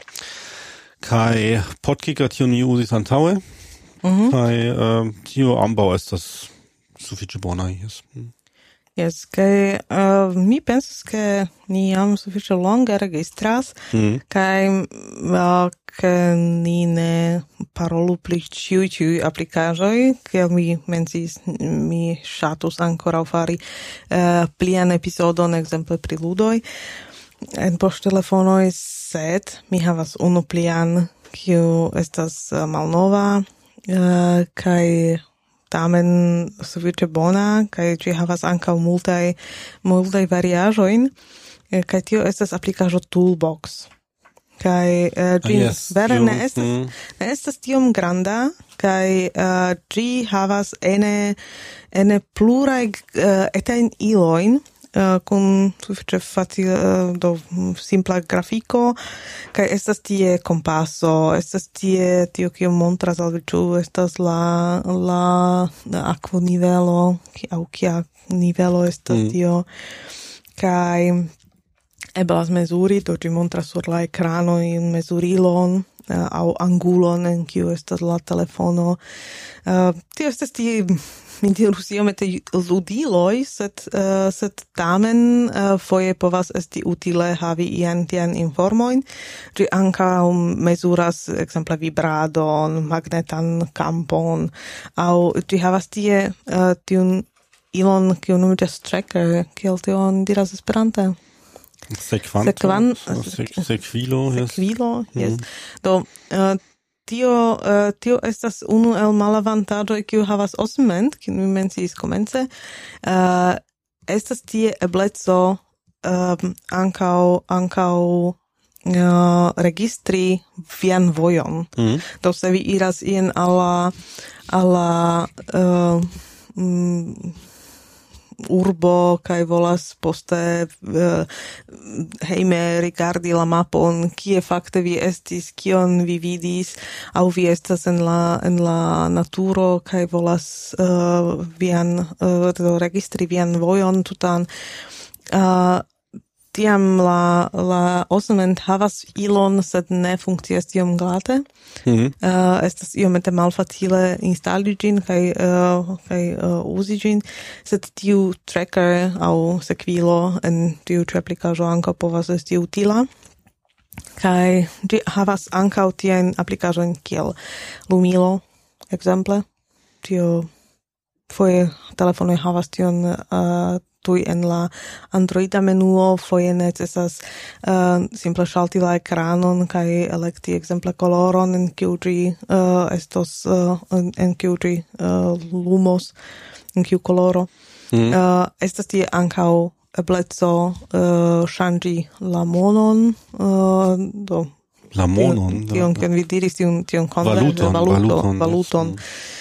kai Podkicker tio mi uzis antaŭe mm-hmm. kai uh, tio ambaŭ estas sufiĉe bona jes. Yes, kai uh, mi pensas ke ni jam sufiĉe longe registras mm. kai uh, ke ni ne parolu pri ĉiuj ĉiuj aplikaĵoj, kiel mi menciis, mi ŝatus ankoraŭ fari uh, plian epizodon ekzemple pri ludoj en poŝtelefonoj, sed mi havas unu plian, kiu estas uh, malnova uh, kaj tamen sufiĉe bona kaj ĝi havas ankaŭ multaj multaj variaĵojn uh, kaj tio estas aplikaĵo Toolbox. Kaj uh, ĝi ah, yes. vere jo, ne estas mm. ne estas tiom granda kaj uh, ĝi havas ene ene pluraj uh, etajn ilojn Uh, kun sufiĉe facile uh, do simpla grafiko kaj estas tie kompaso, estas tie tio kio montras al vi ĉu estas la la, la akvonivelo aŭ kia nivelo estas mm. tio kaj eblas mezuri, do ĝi montras sur la ekrano mezurilon uh, aŭ angulon en kiu estas la telefono. Uh, tio estas tie mi dirus iomete ludiloj, sed, uh, sed tamen uh, foje povas esti utile havi ian tian informojn. Ĝi ankaŭ mezuras ekzemple vibradon, magnetan kampon, aŭ ĝi havas tie uh, tiun ilon, kiu nomiĝas tracker, kiel tion diras Esperante? Sekvanto, Sekvan, sek, sekvilo, yes. Sekvilo, yes. Mm. Do, uh, Tio, uh, tio estas unu el malavantaĝoj kiu havas Osment, kiu mi menciis komence. Uh, estas tie ebleco um, ankaŭ ankaŭ uh, registri vian vojon. Mm. Do se vi iras ien al la al la uh, mm, urbo kaj volas poste uh, hejme rigardi la mapon, kie fakte vi estis, kion vi vidis, aŭ vi estas en la en la naturo kaj volas uh, vian uh, registri vian vojon tutan. Uh, tiam la la Osment havas ilon, sed ne funkcias tiom glate. Mm-hmm. Uh, estas iomete malfacile instali ĝin kaj uh, kaj uh, uzi ĝin, sed tiu tracker aŭ sekvilo en tiu ĉi aplikaĵo ankaŭ povas esti utila. Kaj ĝi havas ankaŭ tiajn aplikaĵojn kiel Lumilo, ekzemple. Tio foje telefonoj havas tion uh, tuj en la Androida menuo, foje necesas uh, simple ŝalti la ekranon kaj elekti ekzemple koloron en kiu ĝi uh, estos uh, en, en kiu ĝi uh, lumos, en kiu koloro. Mm. Uh, estas tie ankaŭ ebleco uh, ŝanĝi la monon, uh, do la monon, tion kion vi diris, tion tion valuton, valuton, valuton.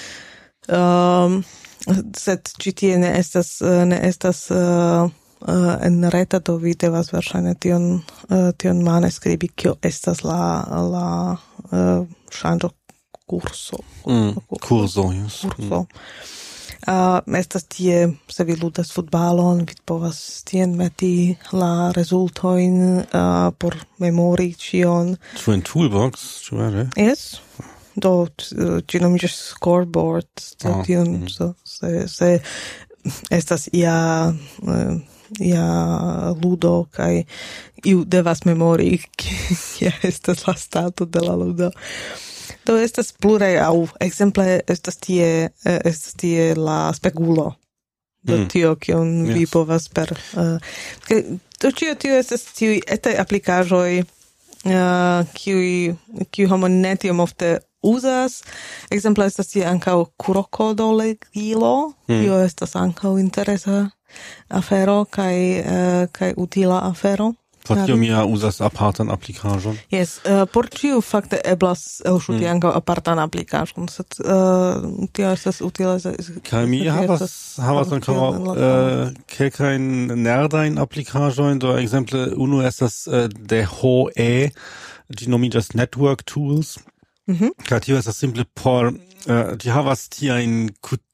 Um, sed ĉi tie ne estas ne estas uh, uh, en reta, do vi devas verŝajne tion uh, tion mane skribi, kio estas la la uh, ŝanĝo kurso. Mm, kurso, yes. Kurso. Uh, estas tie, se vi ludas futbalon, vi povas tien meti la rezultojn uh, por memori ĉion. Ĉu en Toolbox, ĉu vere? Yes. Do, ĝi nomiĝas scoreboard, so oh, tion, mm. so, se, se estas ia, uh, ia ludo, kaj iu devas memori, kia estas la stato de la ludo. Do, estas pluraj, aŭ ekzemple estas tie, estas tie la spegulo. Do mm. tio, kion yes. vi povas per... Uh, do, ĉio tio estas tiuj etaj aplikaĵoj, uh, kiuj kiuj homo ne tiom ofte uzas. Ekzemple estas tie ankaŭ krokodolegilo, kio mm. estas ankaŭ interesa afero kaj uh, kaj utila afero. Por tio mia uzas apartan aplikaĵon. Yes, uh, por ĉiu fakte eblas elŝuti mm. ankaŭ apartan aplikaĵon, sed uh, tio estas utile. Kaj mi havas havas ankaŭ uh, kelkajn nerdajn aplikaĵojn, do ekzemple unu estas uh, de H E, ĝi nomiĝas Network Tools. Mhm. Kaj tio estas simple por uh, ĝi havas tiajn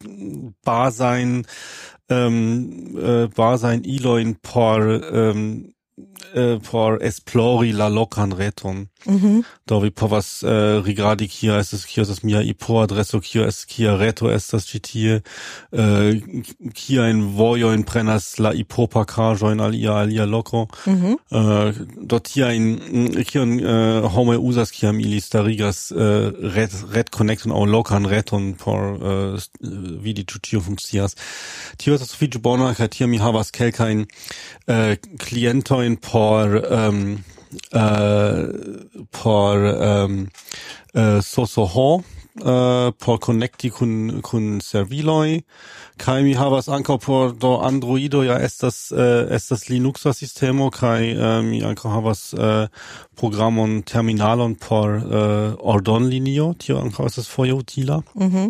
bazajn um, uh, bazajn ilojn por um, Uh, por esplori la lokan reton. Mm-hmm. Do vi povas uh, rigardi kia estas kia estas mia I P O-adreso, kia estas kia reto estas ĉi tie, uh, kiajn vojojn prenas la I P O-pakaĵojn al ia alia loko. Mm-hmm. Uh, do tiajn kion uh, homoj uzas kiam ili starigas uh, ret retkonekton aŭ lokan reton por uh, vidi ĉu ĉio funkcias. Tio estas sufiĉe bona, kaj tiam mi havas kelkajn uh, klientojn por um, uh, por um, uh, sosoho uh, por connecti kun kun serviloj kaj mi havas ankaŭ por do Androido ja estas uh, estas Linuxa sistemo kaj uh, mi ankaŭ havas uh, programon terminalon por uh, ordonlinio, tio ankaŭ estas foje utila. Mhm.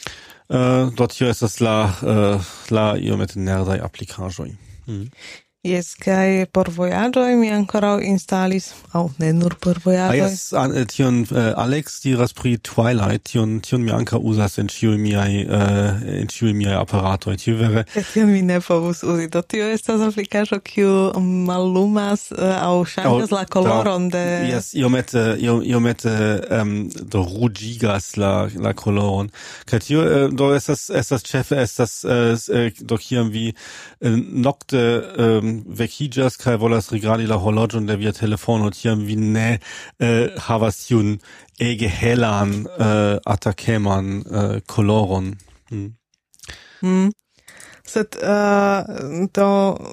Uh, do tio estas la uh, la iomete nerdaj aplikaĵoj. Mhm. Yes, kaj por vojaĝoj mi ankoraŭ instalis, aŭ ne nur por vojaĝoj. Ah, yes, an, tion uh, Alex diras pri Twilight, tion tion mi ankaŭ uzas en ĉiuj miaj uh, en ĉiuj miaj aparatoj. Tio vere. Tion mi ne povus uzi. Do tio estas aplikaĵo kiu mallumas uh, aŭ ŝanĝas oh, la koloron de. Yes, iomete iomete um, do ruĝigas la la koloron. Kaj tio uh, do estas estas ĉefe estas uh, do kiam vi uh, nokte um, vekiĝas kaj volas rigardi la horloĝon de via telefono, tiam vi ne uh, havas tiun ege helan uh, atakeman uh, koloron. Hmm. Mm. Sed uh, do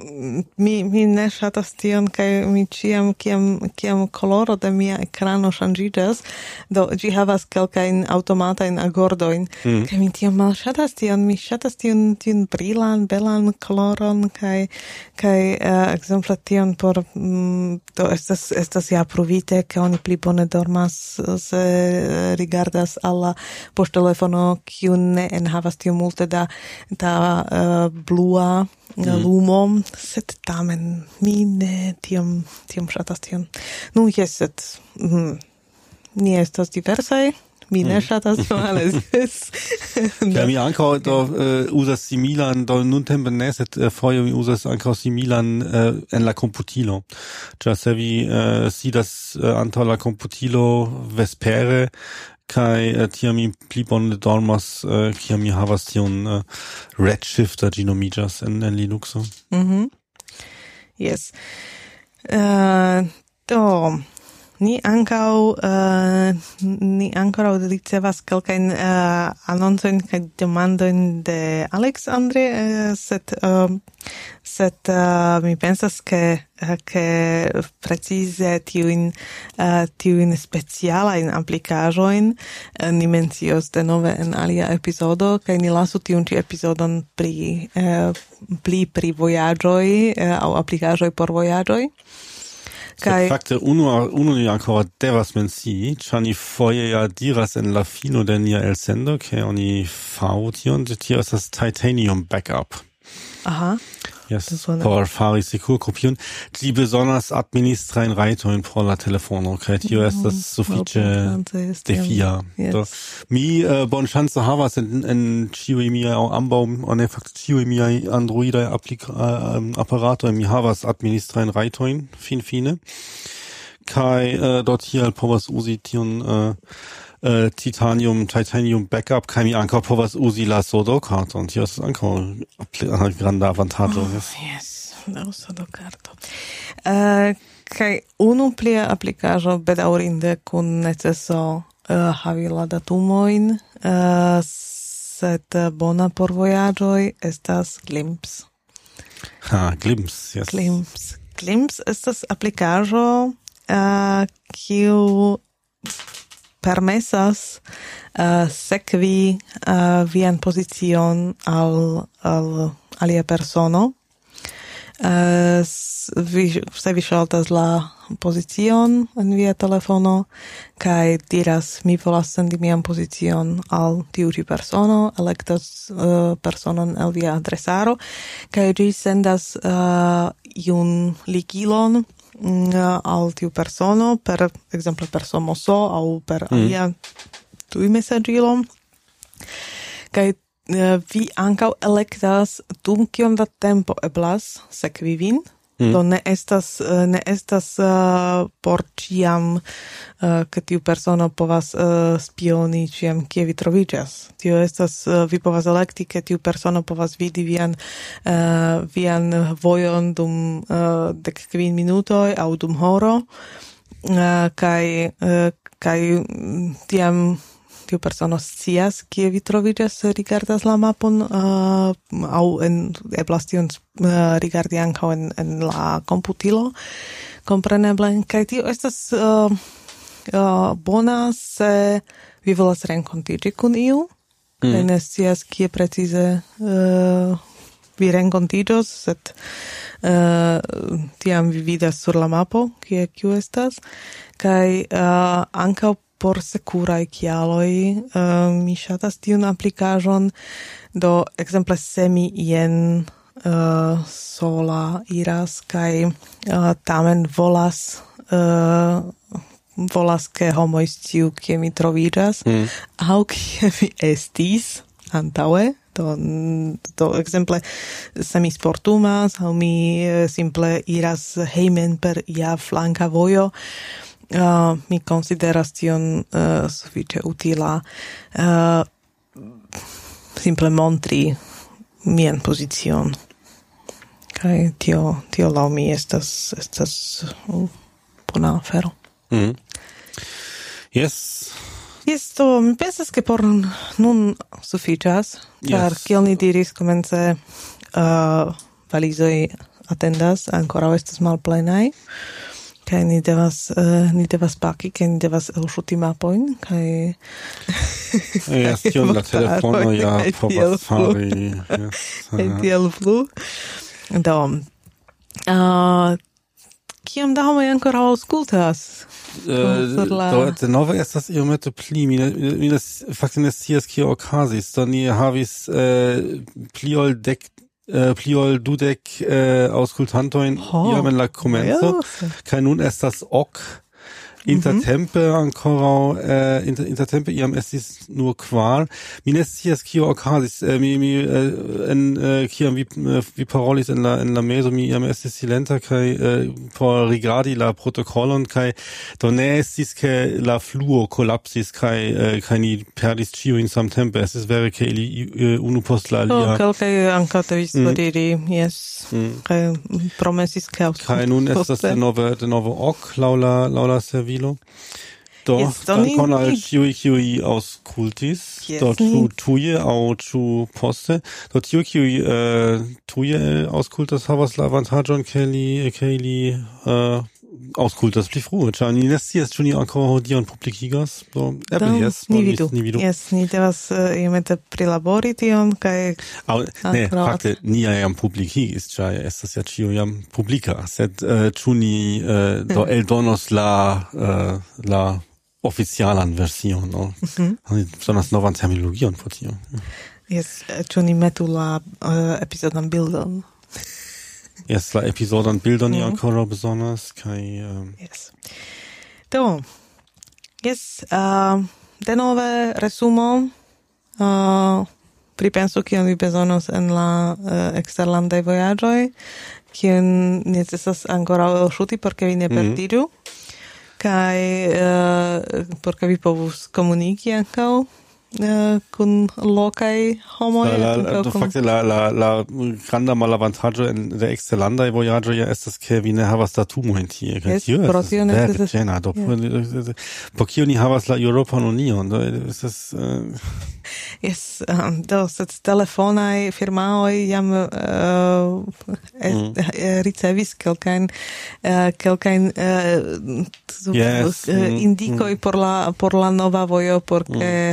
mi mi ne ŝatas tion kaj mi ĉiam kiam kiam koloro de mia ekrano ŝanĝiĝas, do ĝi havas kelkajn aŭtomatajn agordojn. Mm. Kaj mi tiam malŝatas tion, mi ŝatas tiun tiun brilan, belan koloron kaj kaj uh, ekzemple tion por mm, do estas estas ja pruvite, ke oni pli bone dormas se rigardas al la poŝtelefono, kiu ne enhavas tiom multe da da uh, blua mm. lumo, sed tamen mi ne tiom tiom ŝatas tion. Nu, jes, sed mm, ni estas diversaj, mi ne ŝatas male. Ja, mi ankaŭ do uh, uzas similan, do nuntempe ne, sed uh, foje mi uzas ankaŭ similan uh, en la komputilo. Ĉar se vi uh, sidas uh, antaŭ la komputilo vespere, kaj uh, tiam mi pli bone dormas, uh, kiam mi havas tion uh, Redshift, ĝi nomiĝas en, en Linuxo. Mhm. Yes. Uh, do ni ankaŭ uh, ni ankoraŭ ricevas kelkajn uh, anoncojn kaj demandojn de Alex Andre, uh, sed uh, sed uh, mi pensas ke ke precize tiujn uh, tiujn specialajn aplikaĵojn uh, ni mencios denove en alia epizodo, kaj ni lasu tiun ĉi epizodon pri uh, pli pri vojaĝoj uh, aŭ aplikaĵoj por vojaĝoj. Kai fakte unu unu ni ancora devas mencii, ĉar ni foje ja diras en la fino de nia elsendo, ke oni faru tion, tio estas Titanium Backup. Aha. Yes, por fari sekurkopion. Ĝi bezonas administrajn rajtojn por la telefono, kaj tio estas sufiĉe defia. Do mi uh, bonŝance havas en en ĉiuj miaj aŭ ambaŭ ne fakte ĉiuj miaj Androidaj aparatoj mi havas administrajn rajtojn finfine. Kaj uh, dort hier povas uzi tion uh, Uh, Titanium, Titanium Backup, kaj mi ankaŭ povas uzi la Sudokarton. Tio estas ankaŭ granda avantaĝo. Oh, yes, la Sudokarto. Uh, kaj unu plia aplikaĵo bedaŭrinde kun neceso uh, havi la datumojn, uh, sed bona por vojaĝoj estas Glimpse. Ha, Glimpse, yes. Glimpse. Glimpse estas aplikaĵo uh, kiu permesas uh, sekvi uh, vian pozicion al, al alia persono. uh, vi, se vi ŝaltas la pozicion en via telefono kaj diras mi volas sendi mian pozicion al tiu ĉi persono, elektas uh, personon el via adresaro kaj ĝi sendas uh, iun ligilon uh, al tiu persono per ekzemple per Somoso aŭ per mm. alia tuj mesaĝilo kaj Uh, vi ankaŭ elektas dum kiom da tempo eblas sekvi vin. Mm. Do ne estas uh, ne estas uh, por ĉiam uh, ke tiu persono povas uh, spioni ĉiam kie vi troviĝas. Tio estas uh, vi povas elekti ke tiu persono povas vidi vian uh, vian vojon dum uh, dek kvin minutoj aŭ dum horo uh, kaj uh, kaj tiam tiu persono scias kie vi troviĝas, rigardas la mapon uh, aŭ en eblas tion uh, rigardi ankaŭ en, en la komputilo, kompreneble. Kaj tio estas uh, uh, bona se vi volas renkontiĝi kun iu, mm. kaj ne scias kie precize uh, vi renkontiĝos, sed uh, tiam vi vidas sur la mapo kie kiu estas, kaj uh, ankaŭ por securaj kialoj uh, mi ŝatas tiun aplikaĵon. Do ekzemple se mi jen uh, sola iras kaj uh, tamen volas uh, volas ke homoj sciu kie mi troviĝas mm. aŭ kie mi estis antaŭe. Do, do ekzemple se mi sportumas aŭ mi simple iras hejmen per ia flanka vojo, Uh, mi consideras tion uh, sufiĉe utila uh, simple montri mian pozicion. Kaj tio, tio laŭ mi estas, estas uh, bona afero. Mm. Yes. Yes, to mi pensas ke por nun sufiĉas, ĉar Yes. kiel ni diris komence uh, valizoj atendas, ankoraŭ estas malplenaj. Kaj ni devas uh, ni devas paki, kaj ni devas elŝuti mapojn, kaj Jes, tion la telefono ja povas fari. Kaj tiel plu. Do, uh, kiam da homoj ankoraŭ aŭskultas? Uh, la... Do, denove estas iomete pli. Mi ne, mi ne, fakte ne scias kio okazis. Do ni havis uh, pli ol dek Uh, pli ol dudek uh, aŭskultantojn jam en la komenco, kaj nun estas ok. Intertempe ankoraŭ uh, inter, intertempe iam estis nur kvar. Mi ne scias kio okazis. Uh, mi mi uh, en uh, kiam vi uh, vi parolis en la en la mezo, mi iam estis silenta kaj uh, por rigardi la protokolon, kaj do ne estis ke la fluo kolapsis kaj uh, kaj ni perdis ĉiujn samtempe. Estis vere ke ili uh, unu post la alia. Oh, kelkaj ankaŭ devis foriri, jes. Kaj promesis ke kaj nun estas denove denove ok laŭ la laŭ la servilo. Do, yes, dankon al ĉiuj, kiuj aŭskultis. Yes, do, ĉu tuje aŭ ĉu poste. Do, tiu, kiuj uh, tuje aŭskultas, havas la avantaĝon, ke li, ke li uh, aŭskultas pli frue, ĉar ni ne scias, ĉu ni ankoraŭ hodiaŭ publikigas. Do, eble jes, ni vidu. Ni vidu. Yes, ni devas uh, iomete prilabori tion, kaj Aŭ, ne, fakte, ni ja jam publikigis, ĉar estas ja ĉio jam publika, sed uh, ĉu ni uh, do eldonos la uh, la oficialan version, no? Mm-hmm. Besonders novan terminologion por tio. Yes, ĉu ni metu la uh, epizodan bildon? Yes, la epizodan bildon mm-hmm. ankoraŭ bezonas, kaj... Um... Yes. Do, yes, uh, denove resumo, uh, pripensu kion vi bezonos en la uh, eksterlandaj vojaĝoj, kion necesas ankoraŭ elŝuti, por ke vi ne perdiĝu. Mm-hmm. Kaj uh, por ke vi povus komuniki ankaŭ uh, kun lokaj homoj. La, la, la, kun... fakte la, la, la granda malavantaĝo en de eksterlandaj vojaĝoj ja estas, ke vi ne havas datumojn tie. Kaj Yes, tio pro estas tio vere necesas- ĝena. Do, Yeah. por kio ni havas la Eŭropan Union? Do, estas... Uh... Yes, um, do, sed telefonaj firmaoj jam uh, Mm. eh, ricevis kelkajn uh, kelkajn uh, Yes, uh, mm, indikoj por la por la nova vojo, por ke uh,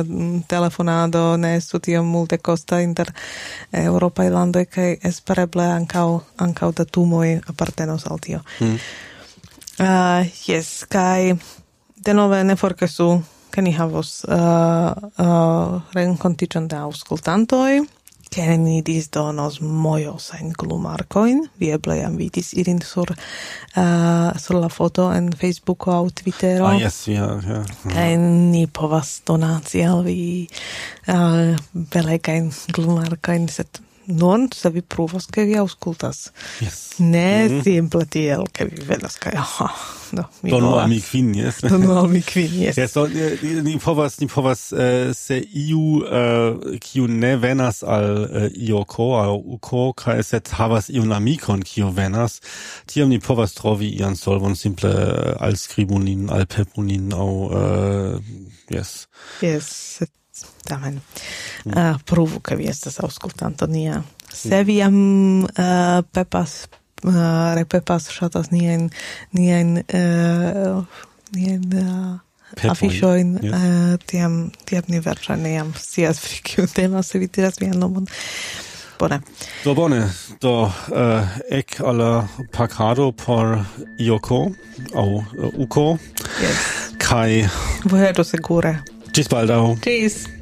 telefonado ne estu tiom multe costa inter Europae landoi, kai espereble ancau, ancau datumoi appartenos al tio. Mm. Uh, yes, kai denove ne forgesu, che ni havos uh, uh, rencontigion de auscultantoi, che ni disdonos mojosajn glumarkoin, vi eble jam vidis ilin sur, uh, sur la foto en Facebooko aŭ Twittero. Ah, yes, ja, ja. Kaj ni povas donaci al vi uh, belegajn glumarkojn, sed non se vi pruvos che vi auscultas. Yes. Ne mm-hmm. simple tiel, che vi vedas kaj aha, no, mi Donu al mi kvin, yes. Donu al mi kvin, yes. Yes, so, ni, ni povas, ni povas uh, se iu, uh, kiu ne venas al uh, ioko, al uko, kaj sed havas iun amikon, kiu venas, tiam ni povas trovi ian solvon simple uh, alskribun nin, alpepunin, au, uh, yes. Yes, sed tamen uh, pruvu, che vi estas auscultanto nia. Se vi am uh, pepas, uh, repepas shatas nien, nien, uh, nien uh, afishoin, yes. uh, tiam, tiam ni verŝajne jam scias pri kiu temas, se vi diras vian nomon. Bone. Do bone, do uh, ek alla pakado por ioko, au uh, uko. Yes. Kai. Woher du segure. Tschüss baldau. Tschüss.